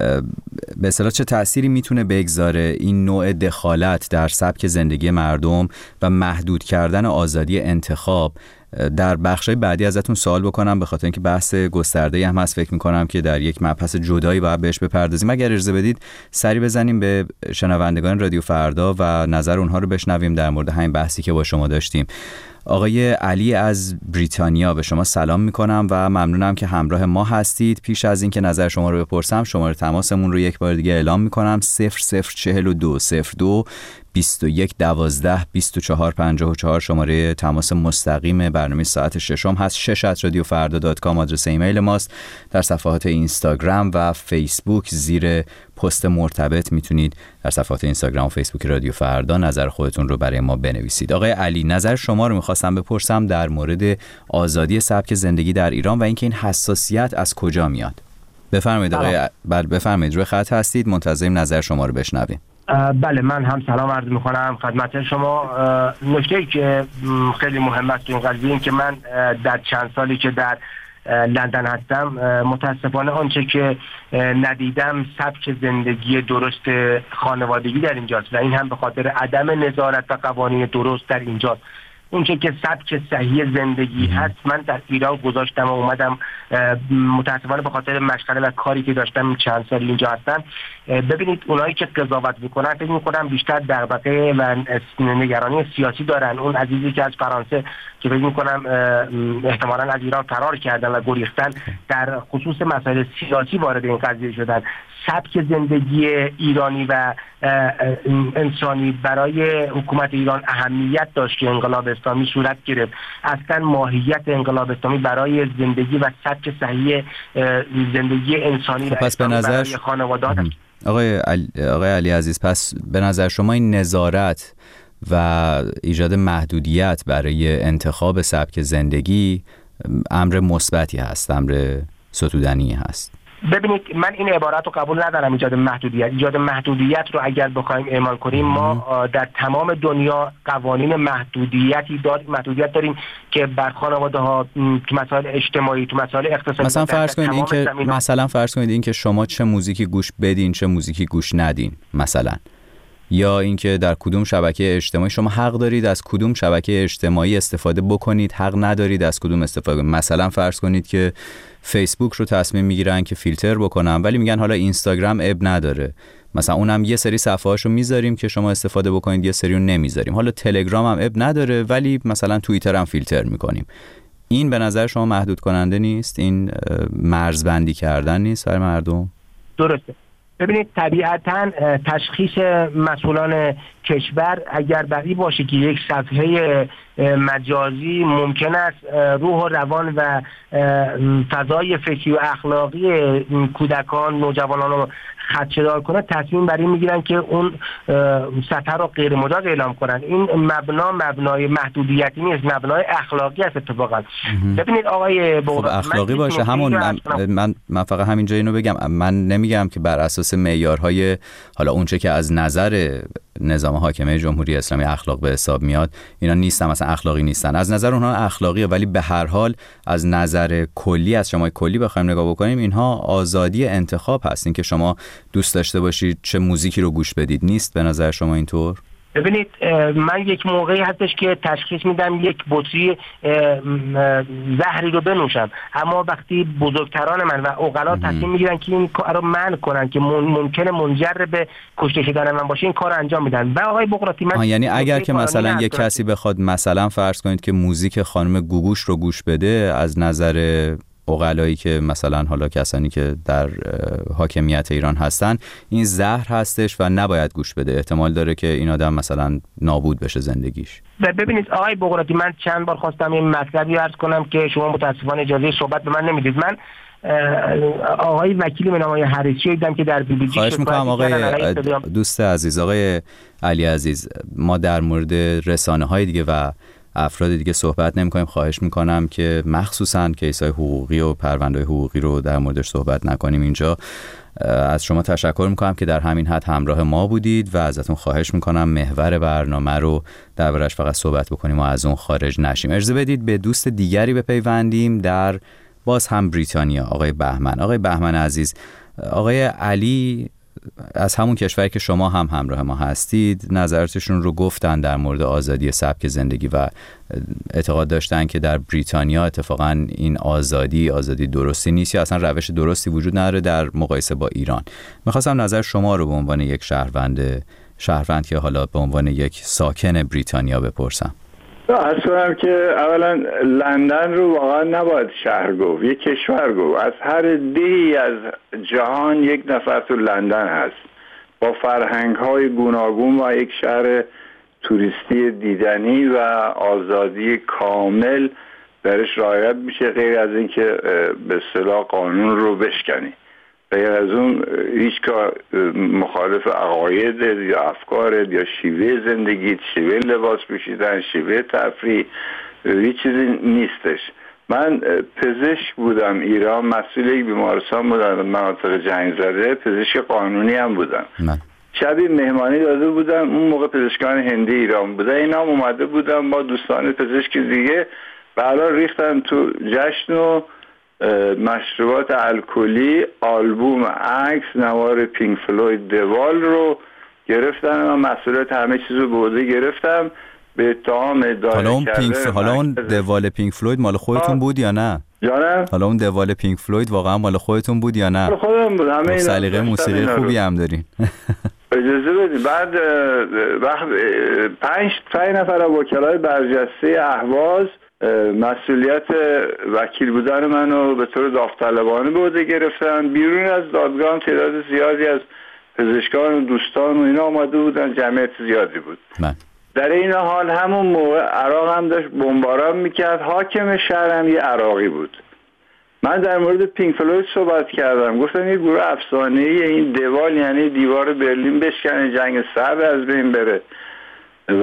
به اصطلاح چه تأثیری میتونه بگذاره این نوع دخالت در سبک زندگی مردم و محدود کردن آزادی انتخاب. در بخشای بعدی ازتون سوال بکنم به خاطر اینکه بحث گسترده‌ای هم هست، فکر می‌کنم که در یک مبحث جدایی باید بهش بپردازیم. اگر اجازه بدید سری بزنیم به شنوندگان رادیو فردا و نظر اونها رو بشنویم در مورد همین بحثی که با شما داشتیم. آقای علی از بریتانیا، به شما سلام میکنم و ممنونم که همراه ما هستید. پیش از این که نظر شما رو بپرسم شماره تماسمون رو یک بار دیگه اعلام میکنم: صفر صفر چهل و دو صفر دو بیست و یک دوازده بیست و چهار پنجاه و چهار شماره تماس مستقیم برنامه ساعت ششم هست. شش ات رادیو فردا دات کام آدرس ایمیل ماست. در صفحات اینستاگرام و فیسبوک زیر پست مرتبط میتونید در صفحات اینستاگرام و فیسبوک رادیو فردا نظر خودتون رو برای ما بنویسید. آقای علی، نظر شما رو میخواستم بپرسم در مورد آزادی سبک زندگی در ایران و اینکه این حساسیت از کجا میاد. بفرمایید آقای بله بفرمایید، روی خط هستید، منتظریم نظر شما رو بشنویم. بله، من هم سلام عرض میکنم خدمت شما. نکته‌ای که خیلی مهم است این قضیه این که من در چند سالی که در لندن هستم متاسفانه آنچه که ندیدم سبک زندگی درست خانوادگی در اینجاست و این هم به خاطر عدم نظارت و قوانین درست در اینجاست. اونچه که سبک صحیح زندگی هست من در ایران گذاشتم و اومدم، متاسفانه به خاطر مشغله و کاری که داشتم چند سال اینجا هستم. ببینید اونایی که قضاوت میکنن فکر میکنم بیشتر دغدغه و نگرانی سیاسی دارن. اون عزیزی که از فرانسه که فکر میکنم احتمالاً از ایران فرار کردن و گریختن در خصوص مسائل سیاسی وارد این قضیه شدن. سبک زندگی ایرانی و انسانی برای حکومت ایران اهمیت داشت که انقلاب اسلامی صورت گرفت. اصلا ماهیت انقلاب اسلامی برای زندگی و سبک صحیح زندگی انسانی خب پس به نظر خانواده آقای علی، آقای علی عزیز، پس به نظر شما این نظارت و ایجاد محدودیت برای انتخاب سبک زندگی امر مثبتی هست، امر ستودنی هست؟ ببینید من این عبارت رو قبول ندارم، ایجاد محدودیت. ایجاد محدودیت رو اگر بخوایم اعمال کنیم ما در تمام دنیا قوانین محدودیتی داریم، محدودیت داریم که بر خانواده ها تو مسائل اجتماعی، تو مسائل اقتصادی. مثلا فرض کنید این که مثلا فرض کنید این که شما چه موزیکی گوش بدین، چه موزیکی گوش ندین مثلا، یا اینکه در کدوم شبکه اجتماعی شما حق دارید از کدوم شبکه اجتماعی استفاده بکنید، حق ندارید از کدوم استفاده کنید. مثلا فرض کنید که فیسبوک رو تصمیم میگیرن که فیلتر بکنن ولی میگن حالا اینستاگرام اب نداره، مثلا اونم یه سری صفحه‌هاشو میذاریم که شما استفاده بکنید، یه سری رو نمیذاریم. حالا تلگرام هم اب نداره ولی مثلا توییتر هم فیلتر میکنیم. این به نظر شما محدود کننده نیست؟ این مرزبندی کردن نیست برای مردم؟ درسته. ببینید طبیعتاً تشخیص مسئولان کشور اگر بری باشه که یک صفحه مجازی ممکن است روح و روان و فضای فکری و اخلاقی کودکان، نوجوانان رو خدشه‌دار کنه، تصمیم بر این میگیرن که اون سطح رو غیر مجاز اعلام کنن. این مبنا مبنای محدودیتی نیست، مبنای اخلاقی است اتفاقا. ببینید آقای خب اخلاقی باشه همون من, من من فقط همینجا اینو بگم، من نمیگم که بر اساس معیارهای حالا اونچه که از نظر نظام حاکمه جمهوری اسلامی اخلاق به حساب میاد اینا نیستن، مثلا اخلاقی نیستن، از نظر اونها اخلاقیه، ولی به هر حال از نظر کلی، از شما کلی بخوایم نگاه بکنیم، اینها آزادی انتخاب هست. این که شما دوست داشته باشید چه موزیکی رو گوش بدید نیست به نظر شما اینطور؟ ببینید من یک موقعی هستش که تشخیص میدم یک بطری زهری رو بنوشم، اما وقتی بزرگتران من و عقلا تصمیم میگیرن که این کار رو منع کنن که ممکنه منجر به کشته شدن من باشه، این کار رو انجام میدن. و آقای بقراطی من یعنی اگر که مثلا یک کسی بخواد مثلا فرض کنید که موزیک خانم گوگوش رو گوش بده، از نظر عقلایی که مثلا حالا کسانی که در حاکمیت ایران هستن این زهر هستش و نباید گوش بده، احتمال داره که این آدم مثلا نابود بشه زندگیش. ببینید آقای بقراطی من چند بار خواستم این مطلبی عرض کنم که شما متاسفانه اجازه صحبت به من نمیدید. من آقای وکیل به نام آقای حریصی دیدم که در بی بی جی خواهش میکنم آقای دوست عزیز، آقای علی عزیز، ما در مورد رسانه های دیگه و افراد دیگه صحبت نمی‌کنیم. خواهش میکنم که مخصوصاً کیس‌های حقوقی و پرونده‌های حقوقی رو در موردش صحبت نکنیم اینجا. از شما تشکر میکنم که در همین حد همراه ما بودید و ازتون خواهش میکنم محور برنامه رو دربارش فقط صحبت بکنیم و از اون خارج نشیم. اجازه بدید به دوست دیگری بپیوندیم در باز هم بریتانیا، آقای بهمن. آقای بهمن عزیز، آقای علی از همون کشوری که شما هم همراه ما هستید نظراتشون رو گفتن در مورد آزادی سبک زندگی و اعتقاد داشتن که در بریتانیا اتفاقا این آزادی آزادی درستی نیست یا اصلا روش درستی وجود نداره در مقایسه با ایران. میخواستم نظر شما رو به عنوان یک شهروند شهروند که حالا به عنوان یک ساکن بریتانیا بپرسم. اصلا که اولا لندن رو واقعا نباید شهر گفت، یک کشور گفت. از هر دهی از جهان یک نفر تو لندن هست با فرهنگ های گوناگون و یک شهر توریستی دیدنی و آزادی کامل درش رعایت میشه، غیر از اینکه به اصطلاح قانون رو بشکنی. غیر از اون هیچ کار مخالف عقاید یا افکار یا شیوه زندگی، شیوه لباس پوشیدن، شیوه تفریح، هیچ چیزی نیستش. من پزشک بودم ایران، مسئول یک بیمارستان بودم مناطق جنگ زده، پزشک قانونی هم بودم. من شبی مهمانی داده بودم، اون موقع پزشکان هندی ایران بودن، اینا هم اومده بودم با دوستان پزشک دیگه برای ریختن تو جشن و مشروبات الکلی، آلبوم، عکس، نوار پینک فلوید، دوال رو گرفتن. من مسئولیت همه چیز رو به عهده گرفتم به اتهام ادعا حالا اون پینک ف... حالا اون دوال پینک فلوید مال خودتون بود یا نه؟ جانم؟ حالا اون دوال پینک فلوید واقعا مال خودتون بود یا نه؟ مال خودم بود. همه اینا سلیقه موسیقی خوبی هم دارین. اجازه بدید بعد وقت پنج پنج نفر از وکلای برجسته اهواز مسئولیت وکیل بودن منو به طور داوطلبانه به عهده گرفتن. بیرون از دادگاه تعداد زیادی از پزشکان و دوستان و اینا آمده بودن، جمعیت زیادی بود. من. در این حال همون موقع عراق هم داشت بمباران میکرد، حاکم شهرم یه عراقی بود. من در مورد پینک فلوید صحبت کردم، گفتم یه گروه افسانه‌ای، این دوال یعنی دیوار برلین بشکنه، جنگ سرد از بین بره. و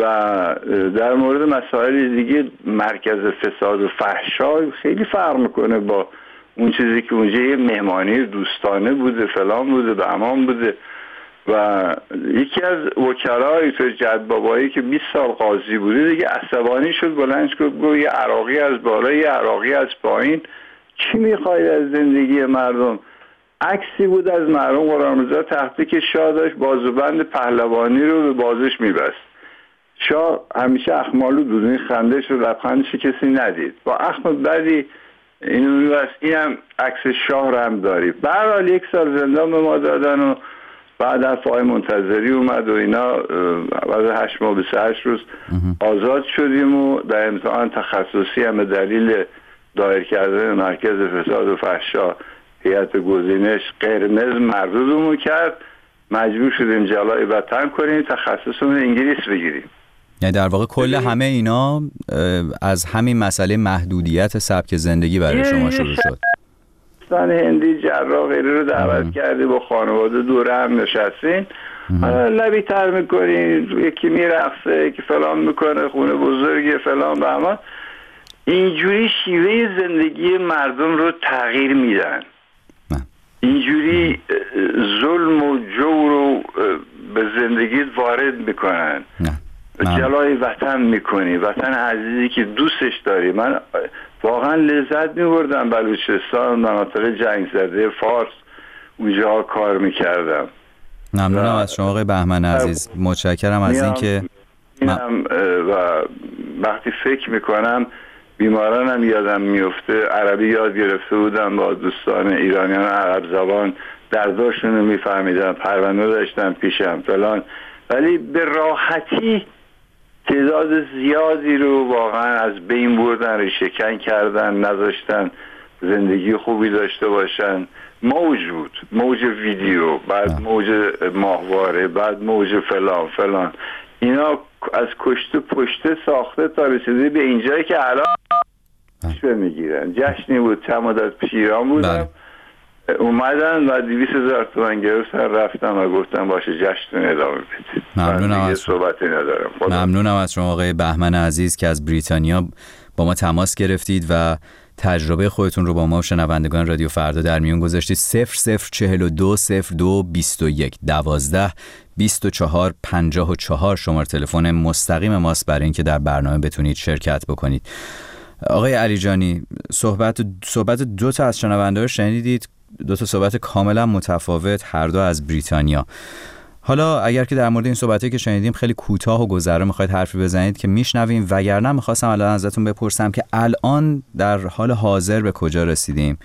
در مورد مسائل دیگه مرکز فساد و فحشا خیلی فرق میکنه با اون چیزی که اونجا یه مهمانی دوستانه بوده، فلان بوده، بهمان بوده. و یکی از وکلای تو جد بابایی که بیست سال قاضی بوده دیگه عصبانی شد، بلند شد گفت یه عراقی از بالا یه عراقی از پایین، چی میخواید از زندگی مردم؟ عکسی بود از مرحوم غلامرضا تختی که شاه داشت بازوبند پهلوانی رو به بازش میبست. شاه همیشه اخمالو بود، این خندش و لبخندش کسی ندید، با اخم بعدی اینو میبست. اینم عکس شاه رو هم داری. به هر حال یک سال زندان به ما دادن و بعد از فای منتظری اومد و اینا، بعد هشت ماه بیست و هشت روز آزاد شدیم و در امتحان تخصصی هم به دلیل دایر کردن مرکز فساد و فحشا هیئت گزینش قرمز مردودمون کرد، مجبور شدیم جلای وطن کنیم، تخصصمون انگلیس بگیریم. یعنی در واقع کل همه اینا از همین مسئله محدودیت سبک زندگی برای شما شروع شد. زن هندی جراح غیره رو دعوت کردی، با خانواده دوره هم نشستین، لبی تر میکنین، یکی میرقصه، یکی فلان میکنه، خونه بزرگی فلان به همان. اینجوری شیوه زندگی مردم رو تغییر میدن، اینجوری ظلم و جور رو به زندگیت وارد میکنن، جلای وطن میکنی، وطن عزیزی که دوستش داری. من واقعا لذت میبردم بلوچستان، مناطق جنگ زده فارس، اونجا کار میکردم. ممنونم از شما آقای بهمن عزیز، متشکرم از این که من... و وقتی فکر میکنم بیمارانم یادم میفته، عربی یاد گرفته بودم، با دوستان ایرانیان عرب زبان درداشون رو میفهمیدم، پرونده داشتم پیشم فلان، ولی به راحتی تعداد زیادی رو واقعا از بین بردن، ریشه‌کن کردن، نذاشتن زندگی خوبی داشته باشن. موج بود، موج ویدیو، بعد موج ماهواره، بعد موج فلان فلان، اینا از کشته پشته ساخته تا رسیده به اینجایی که الان جشن میگیرن. جشنی بود چند مدت پیش ایران بودم، اومدن و دویست هزار تومن گرفتن، رفتم و گفتم باشه جشن ادامه بدید. ممنونم از صحبتی ندارم. ممنونم از شما آقای بهمن عزیز که از بریتانیا با ما تماس گرفتید و تجربه خودتون رو با ما و شنوندگان رادیو فردا در میون گذاشتید. صفر صفر چهل و دو صفر دو بیست و یک دوازده بیست و چهار پنجاه و چهار شماره تلفن مستقیم ماست برای اینکه در برنامه بتونید شرکت بکنید. آقای علیجانی، صحبت صحبت دو تا از شنونده رو شنیدید، دو تا صحبت کاملا متفاوت، هر دو از بریتانیا. حالا اگر که در مورد این صحبتایی که شنیدیم خیلی کوتاه و گذرا میخواید حرفی بزنید که میشنویم، وگرنه میخواستم الان ازتون بپرسم که الان در حال حاضر به کجا رسیدیم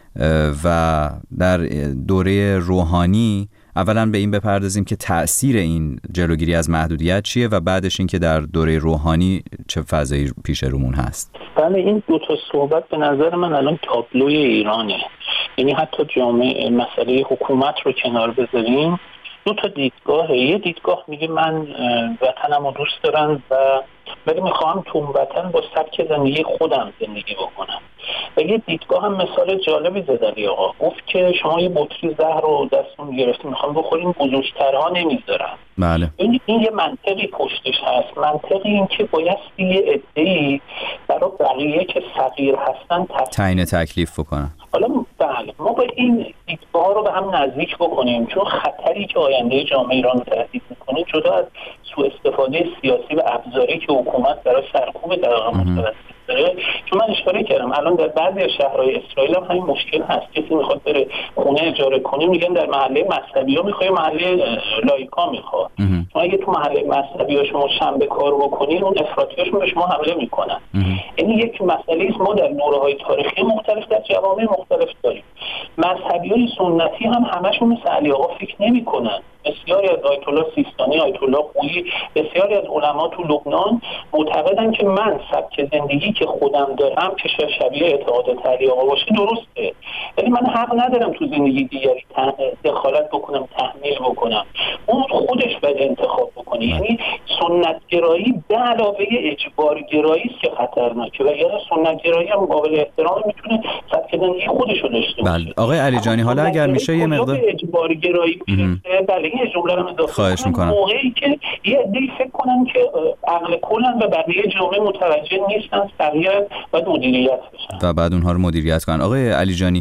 و در دوره روحانی اولا به این بپردازیم که تأثیر این جلوگیری از محدودیت چیه و بعدش این که در دوره روحانی چه فضایی پیش رومون هست. بله، این دو تا صحبت به نظر من الان تابلوی ایرانه. یعنی حتی جامعه مسئله حکومت رو کنار بذاریم، دو تا دیدگاهه. یه دیدگاه میگه من وطنم رو دوست دارم و ولی میخوام تو وطن با سبک زندگی خودم زندگی بکنم. و یه دیدگاه هم مثال جالبی زد علی آقا، گفت که شما یه بطری زهر رو دستون گرفتیم میخوام بخوریم، بزرگترها نمیذارن. بله. این این یه منطقی پشتش هست، منطقی این که بایستی یه عده‌ای برای بقیه که صغیر هستن تعیین تکلیف بکنن. حالا بله، ما با این دیدگاه رو به هم نزدیک بکنیم، چون خطری که آینده جامعه ایران رو تهدید میکنه جدا از سوء استفاده سیاسی و ابزاری که حکومت برای سرکوب دقیقا متوسط داره. چون من اشاره کردم الان در بعضی از شهرهای اسرائیل هم همین مشکل هست، کسی میخواد بره خونه اجاره کنه میگن در محله مذهبی ها میخواد، محله لایکا میخواد. چون اگه تو محله مذهبی ها شما شنبه کار بکنید اون افراطیاشون به شما حمله میکنن. یعنی یک مسئله است ما در دوره‌های تاریخی مختلف در جوامع مختلف داریم. مذهبیان سنتی هم همشون مثل علی آقا فکر نمی‌کنن. بسیاری از آیت الله سیستانی، آیت الله خویی، بسیاری از علما تو لبنان معتقدن که من سبک زندگی که خودم دارم که شبیه اعتقادات علی آقا باشه درسته، ولی من حق ندارم تو زندگی دیگری دخالت بکنم، تحمیل بکنم. اون خودش باید انتخاب بکنه. یعنی سنت گرایی به علاوه اجبار گرایی است که خطرناکه، و یا سنت گرایی هم قابل احترام میتونه سبک زندگی خودش رو داشته باشه. بله آقای علی جانی، حالا اگر میشه یه مقدار اجباری گرایی میشه، بله این جمله رو اضافه خواهش میکنم. موقعی که یه عده‌ای فکر کنن که عقل کلن و بقیه جامعه متوجه نیستن، بقیه باید مدیریت بشن و بعد اونها رو مدیریت کنن. آقای علی جانی،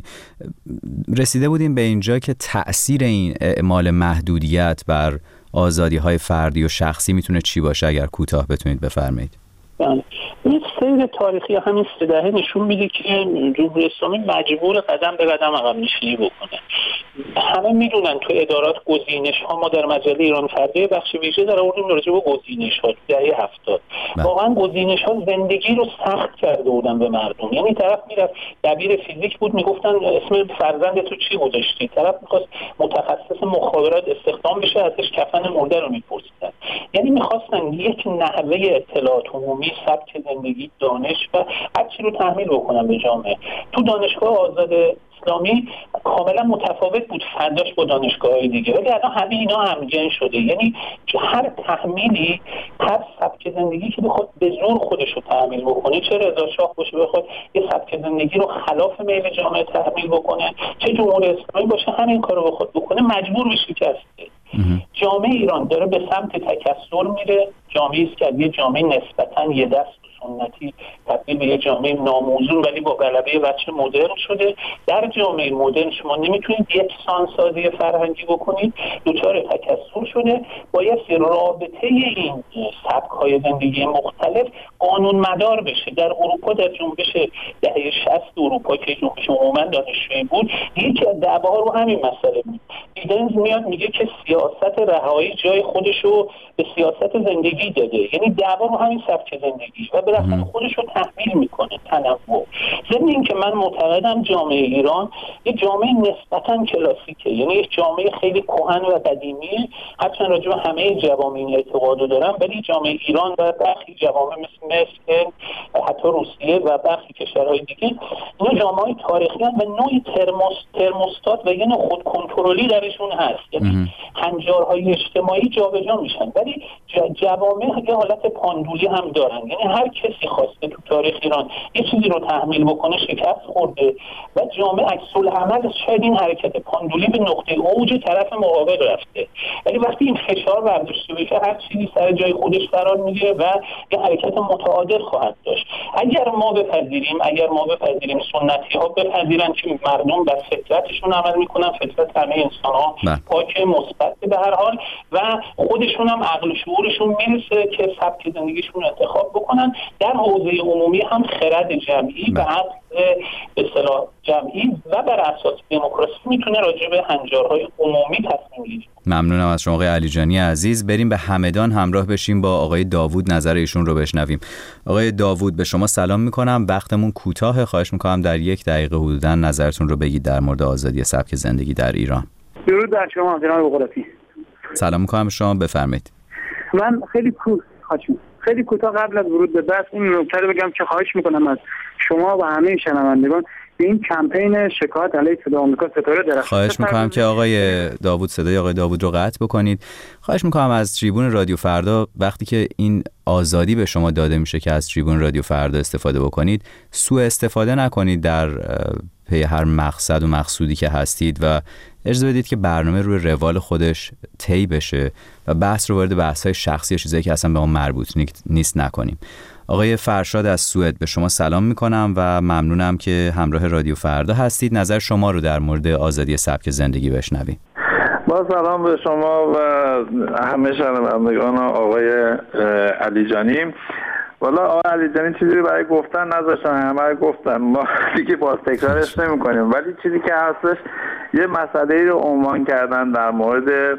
رسیده بودیم به اینجا که تأثیر این اعمال محدودیت بر آزادی‌های فردی و شخصی میتونه چی باشه؟ اگر کوتاه بتونید بفرمایید. بله. این سیر تاریخی همین سه دهه نشون میده که جمهوری اسلامی مجبور قدم به قدم عقب نشینی بکنه. همه میدونن تو ادارات گزینش ها، ما در مجله ایران فردا بخش ویژه در آوردیم راجع به گزینش ها دهه هفتاد. واقعا گزینش ها زندگی رو سخت کرده بودن به مردم. یعنی طرف میرفت دبیر فیزیک بود، میگفتن اسم فرزند تو چی گذاشتی؟ طرف میخواست متخصص مخابرات استخدام بشه، ازش کفن مرده رو میپرسیدن. یعنی میخواستن یک نحوه اطلاعات عمومی، سبک زندگی، دانش و هر چی رو تحمیل بکنن به جامعه. تو دانشگاه آزاد اسلامی کاملا متفاوت بود فرداش با دانشگاه‌های دیگه، ولی الان همه اینا همگن شده. یعنی هر تحمیلی، هر سبک زندگی که بخواد به زور خودش رو تحمیل بکنه، چه رضا شاه باشه بخواد یه سبک زندگی رو خلاف میل جامعه تحمیل بکنه، چه جمهوری اسلامی باشه همین کارو بخواد بکنه، مجبور به شکسته. جامعه ایران داره به سمت تکثر میره. جامعه‌ای است که یه جامعه نسبتاً یه دست سنتی تبدیل به یه جامعه ناموزون ولی با غلبه وجه مدرن شده. در جامعه مدرن شما نمیتونید یکسان سازی فرهنگی بکنید، دچار تکثر شده. باید رابطه این سبک‌های زندگی مختلف قانون مدار بشه. در اروپا، در جنبش دهه شصت اروپا که جنبش عموما دانشجویی بود، یکی از دعواها رو همین مسئله بود. ایدنز میاد میگه که سیاست رهایی جای خودشو به سیاست زندگی داده. یعنی دعوا رو همین سبک زندگی و بالاخره خودش رو تحمیل میکنه، تنوع. ضمن این که من معتقدم جامعه ایران یه جامعه نسبتاً کلاسیکه، یعنی یه جامعه خیلی کهن و قدیمیه. هرچند راجع به همه جوامع این اعتقادو دارم، ولی جامعه ایران و برخی جوامع مثل مصر، حتی روسیه و برخی کشورهای دیگه، اینا جامعه تاریخی هستند و نوعی ترموس ترموستات و یه نوع خود کنترلی درشون هست. یعنی هنجارهای اجتماعی جابجا میشن، ولی جوامع یه حالت پاندولی هم دارن. یعنی هر کسی خواسته تو تاریخ ایران یه چیزی رو تحمیل بکنه شکست خورده و جامعه عکس العمل شاید این حرکت پاندولی به نقطه اوج طرف مقابل رفته، ولی وقتی این فشار برداشته بشه هر چیزی سر جای خودش قرار میگیره و یه حرکت متعادل خواهد داشت. اگر ما بپذیریم اگر ما بپذیریم سنتی ها بپذیرن که مردم بر فطرتشون عمل میکنن، فطرت همه انسان ها پاک مثبت به هر حال، و خودشون هم عقل و شعورشون میرسه که سبک زندگیشون انتخاب بکنن، در حوزه عمومی هم خرد جمعی و عقل به اصطلاح جمعی و بر اساس دموکراسی میتونه راجع به هنجارهای عمومی تصمیم گیری. ممنونم از شما آقای علی جانی عزیز. بریم به همدان همراه بشیم با آقای داوود، نظر ایشون رو بشنویم. آقای داوود، به شما سلام میکنم. وقتمون کوتاه، خواهش میکنم در یک دقیقه حدوداً نظرتون رو بگید در مورد آزادی سبک زندگی در ایران. درود بر شما جناب بقراتی. سلام میکنم شما، بفرمایید. من خیلی کو... خیلی کوتاه قبل از ورود به بحث این نکته رو بگم که خواهش میکنم از شما و همه شنوندگان به این کمپین شکایت علیه صدا آمریکا ستاره درخواست خواهش میکنم که آقای داوود صدای آقای داوود رو قطع بکنید. خواهش میکنم از تریبون رادیو فردا وقتی که این آزادی به شما داده میشه که از تریبون رادیو فردا استفاده بکنید، سوء استفاده نکنید در پی هر مقصد و مقصودی که هستید و اجازه بدید که برنامه روی روال خودش طی بشه و بحث رو وارد بحث‌های شخصی و چیزایی که اصلا به اون مربوط نیست نکنیم. آقای فرشاد از سوئد، به شما سلام میکنم و ممنونم که همراه رادیو فردا هستید. نظر شما رو در مورد آزادی سبک زندگی بشنویم. با سلام به شما و همه شنوندگان آقای علی جانی. والا آقای علی جانی چیزی رو برای گفتن نذاشتن، همه گفتن، ما دیگه باز تکرارش نمی کنیم، ولی چیزی که هستش یه مسئله رو عنوان کردن در مورد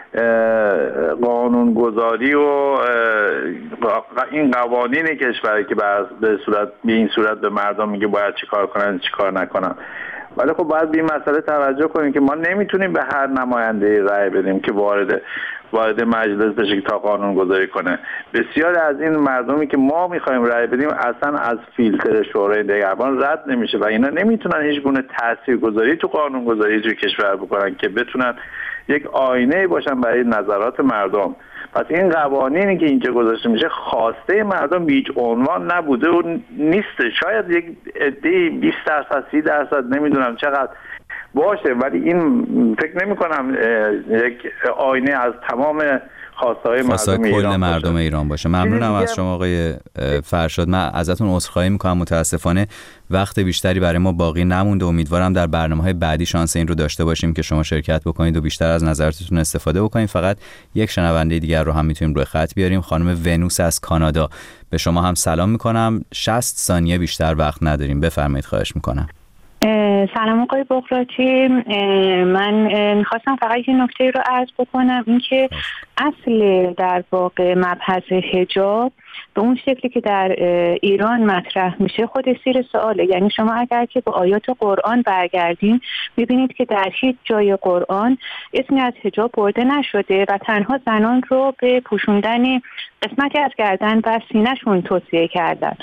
قانونگذاری و این قوانین کشوری که به صورت به این صورت به مردم میگه باید چی کار کنن چی کار نکنن. ولی خب باید به این مسئله توجه کنیم که ما نمیتونیم به هر نماینده رأی بدیم که وارد وارد مجلس بشه که تا قانون گذاری کنه. بسیار از این مردمی که ما میخوایم رأی بدیم اصلا از فیلتر شورای نگهبان رد نمیشه و اینا نمیتونن هیچ گونه تاثیرگذاری تو قانون گذاری توی کشور بکنن که بتونن یک آینه باشن برای نظرات مردم. پس این قوانینی که اینجا گذاشته میشه خواسته مردم به هیچ عنوان نبوده و نیست. شاید یک عده بیست درصد سی درصد نمیدونم چقدر باشه، ولی این فکر نمی کنم یک آینه از تمام خواستهای مردم کل ایران مردم باشه. ایران باشه. ممنونم از شما آقای فرشاد. من ازتون عذرخواهی میکنم، متاسفانه وقت بیشتری برای ما باقی نمونده. امیدوارم در برنامه‌های بعدی شانس این رو داشته باشیم که شما شرکت بکنید و بیشتر از نظراتتون استفاده بکنید. فقط یک شنونده دیگر رو هم میتونیم روی خط بیاریم، خانم ونوس از کانادا. به شما هم سلام میکنم. شصت ثانیه بیشتر وقت نداریم، بفرمایید خواهش میکنم. سلام آقای بقراتی، من میخواستم فقط یه نکته رو عرض بکنم، این که اصل در واقع مبحث حجاب به اون شکلی که در ایران مطرح میشه خود زیر سواله. یعنی شما اگر که به آیات قرآن برگردین میبینید که در هیچ جای قرآن اسمی از حجاب برده نشده و تنها زنان رو به پوشوندن قسمتی از گردن و سینه‌شون توصیه کردن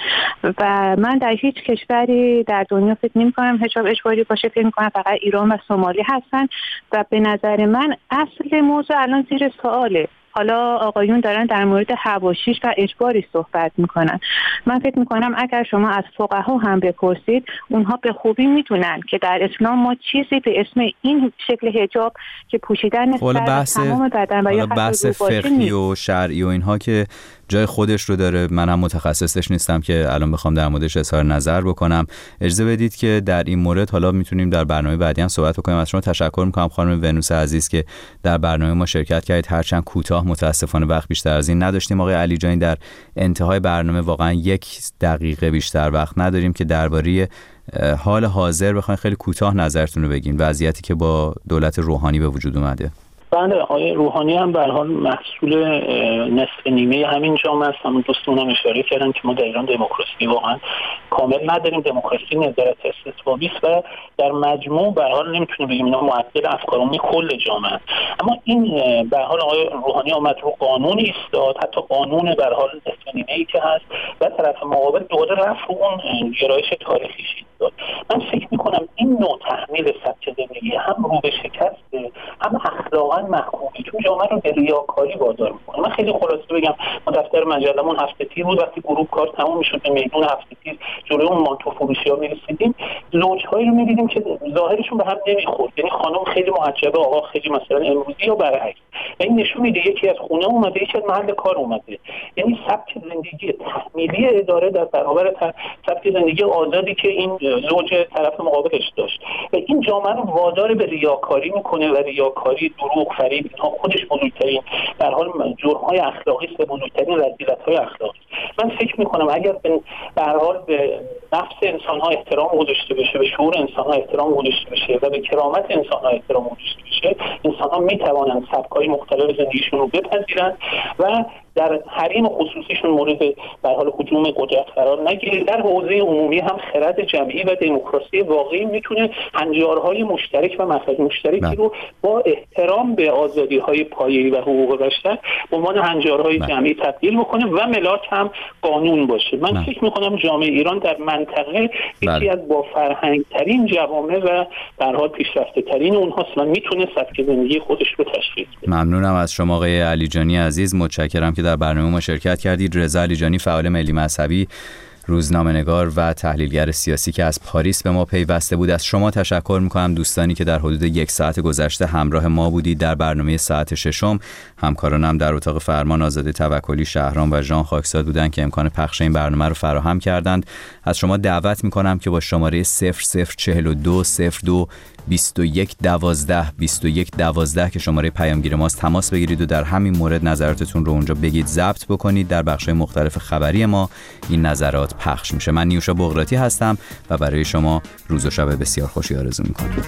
و من در هیچ کشوری در دنیا فکر نمی‌کنم حجاب اجباری باشه. فکر می‌کنم فقط ایران و سومالی هستن و به نظر من اصل موضوع الان زیر سواله. حالا آقایون دارن در مورد حواشیش و اجباری صحبت میکنن. من فکر میکنم اگر شما از فقها هم بپرسید، اونها به خوبی میدونن که در اسلام ما چیزی به اسم این شکل حجاب که پوشیدن سر تمام بدن و یا بحث فقهی و شرعی و اینها که جای خودش رو داره. من هم متخصصش نیستم که الان بخوام در موردش اظهار نظر بکنم. اجازه بدید که در این مورد حالا میتونیم در برنامه بعدی هم صحبت بکنیم. از شما تشکر میکنم خانم ونوس عزیز که در برنامه ما شرکت کردید، هرچند کوتاه، متاسفانه وقت بیشتر از این نداشتیم. آقای علیجانی، در انتهای برنامه واقعا یک دقیقه بیشتر وقت نداریم که درباره حال حاضر بخواید خیلی کوتاه نظرتون رو بگین، وضعیتی که با دولت روحانی به وجود اومده. بله، آقای روحانی هم به هر حال محصول نصف نیمه همین جامعه است. همون دوستون هم اشاره کردن که ما در ایران دموکراسی واقعا کامل نداریم، دموکراسی نظارت استثبابی است و در مجموع به هر حال نمیتونیم بگیم اینا معدل افکار عمومی کل جامعه. اما این به هر حال آقای روحانی آمد رو قانونی ایستاد، حتی قانون به هر حال نصف نیمه‌ای که هست و طرف مقابل دوباره رفت رو اون گرایش تاریخی ایستاد. من فکر می‌کنم این نوع تحمیل سبک زندگی هم رو به شکسته، هم اخلاقا محکومی تو جامعه رو به ریاکاری وادار میکنه. من خیلی خلاصه بگم، ما دفتر مجلمون هفته تیر بود، وقتی گروه کار تموم میشد به میدون هفته تیر جلوی اون مانتو فروشی‌ها میرسیدیم، زوج‌هایی رو می‌دیدیم که ظاهرشون به هم نمیخورد. یعنی خانم خیلی محجبه، آقا خیلی مثلا امروزی یا برعکس. و این نشون میده یکی از خونه اومده، یکی از محل کار اومده. یعنی سبک زندگی تحمیلی اداره در برابر سبک زندگی آزادی که این زوج طرف مقابلش داشت. و این جامعه رو وادار به ریاکاری میکنه و ریاکاری، دروغ، فریب، اینها خودش بزرگترین در حال جرم‌های اخلاقی است، بزرگترین رذیلت‌های اخلاقی. من فکر می‌کنم اگر به هر حال به نفس انسان‌ها احترام گذاشته بشه، به شعور انسان‌ها احترام گذاشته بشه و به کرامت انسان‌ها احترام گذاشته بشه، انسان‌ها می‌توانند سبک‌های مختلف زندگیشون رو بپذیرند و در حریم خصوصیشون مورد به حال هجوم قدرت قرار نگیره. در حوزه عمومی هم خرد جمعی و دموکراسی واقعی میتونه هنجارهای مشترک و مخرج مشترکی رو با احترام به آزادی‌های پایه‌ای و حقوق بشر به عنوان هنجارهای جمعی تبدیل بکنه و ملاک هم قانون باشه. من نه. فکر می‌کنم جامعه ایران در منطقه یکی از با فرهنگ‌ترین جوامع و در حال پیشرفته‌ترین اونهاست و میتونه سبک زندگی خودش رو تشخیص بده. ممنونم از شما آقای علیجانی عزیز، متشکرم که در برنامه ما شرکت کردید. رضا علیجانی، فعال ملی مذهبی، روزنامه‌نگار و تحلیلگر سیاسی که از پاریس به ما پیوسته بود. از شما تشکر می‌کنم دوستانی که در حدود یک ساعت گذشته همراه ما بودید در برنامه ساعت ششم. همکارانم در اتاق فرمان آزاده توکلی، شهرام و ژان خاکساد بودند که امکان پخش این برنامه رو فراهم کردند. از شما دعوت می‌کنم که با شماره صفر صفر چهل و دو صفر دو بیست و یک دوازده بیست و یک دوازده که شماره پیامگیر ماست تماس بگیرید و در همین مورد نظراتتون رو اونجا بگید، ضبط بکنید. در بخش‌های مختلف خبری ما این نظرات پخش میشه. من نیوشا بقراتی هستم و برای شما روز و شب بسیار خوشی آرزو میکنم.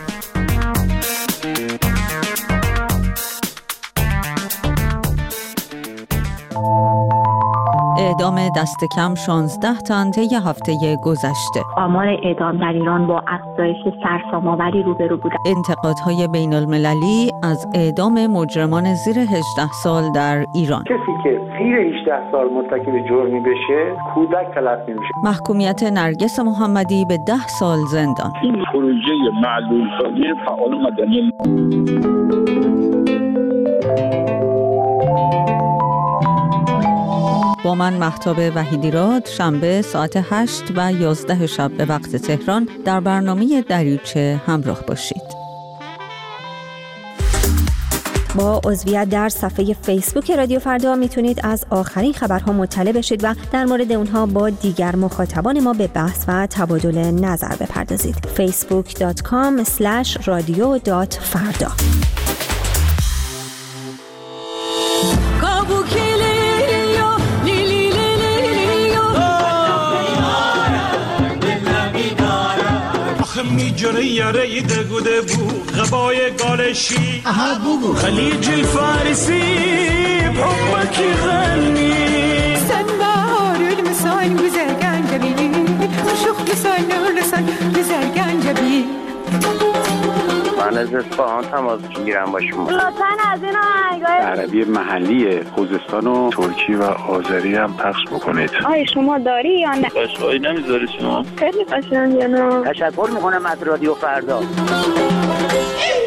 اعدام دست کم شانزده تن طی هفته گذشته. آمار اعدام در ایران با افزایش سرسام‌آوری روبرو بود. انتقادهای بین المللی از اعدام مجرمان زیر هجده سال در ایران. کسی که زیر هجده سال مرتکب جرمی بشه کودک تلقی میشه. محکومیت نرگس محمدی به ده سال زندان. این پروژه معلول‌سازی فعال مدنی با من مهتاب وحیدیراد شنبه ساعت هشت و یازده شب به وقت تهران در برنامه دریوچه همراه باشید. با عضویت در صفحه فیسبوک رادیو فردا میتونید از آخرین خبرها مطلع بشید و در مورد اونها با دیگر مخاطبان ما به بحث و تبادل نظر بپردازید. فیسبوک دات کام اسلش رادیو دات فردا. میجره یاره دگوده بو غبای گالشی اها بگو خلیج الفارسی بحبك غني سنبار المسان بزرگان جبی شوخ لسان لسان بزرگان جبی من از اصفهان تماس میگیرم با شما. لطفاً از این آهنگای عربی محلی خوزستان و ترکی و آذری هم پخش بکنید. آی شما داری یا نه؟ قشنگی نمیذاری شما؟ خیلی قشنگه. نه تشکر میکنم از رادیو فردا.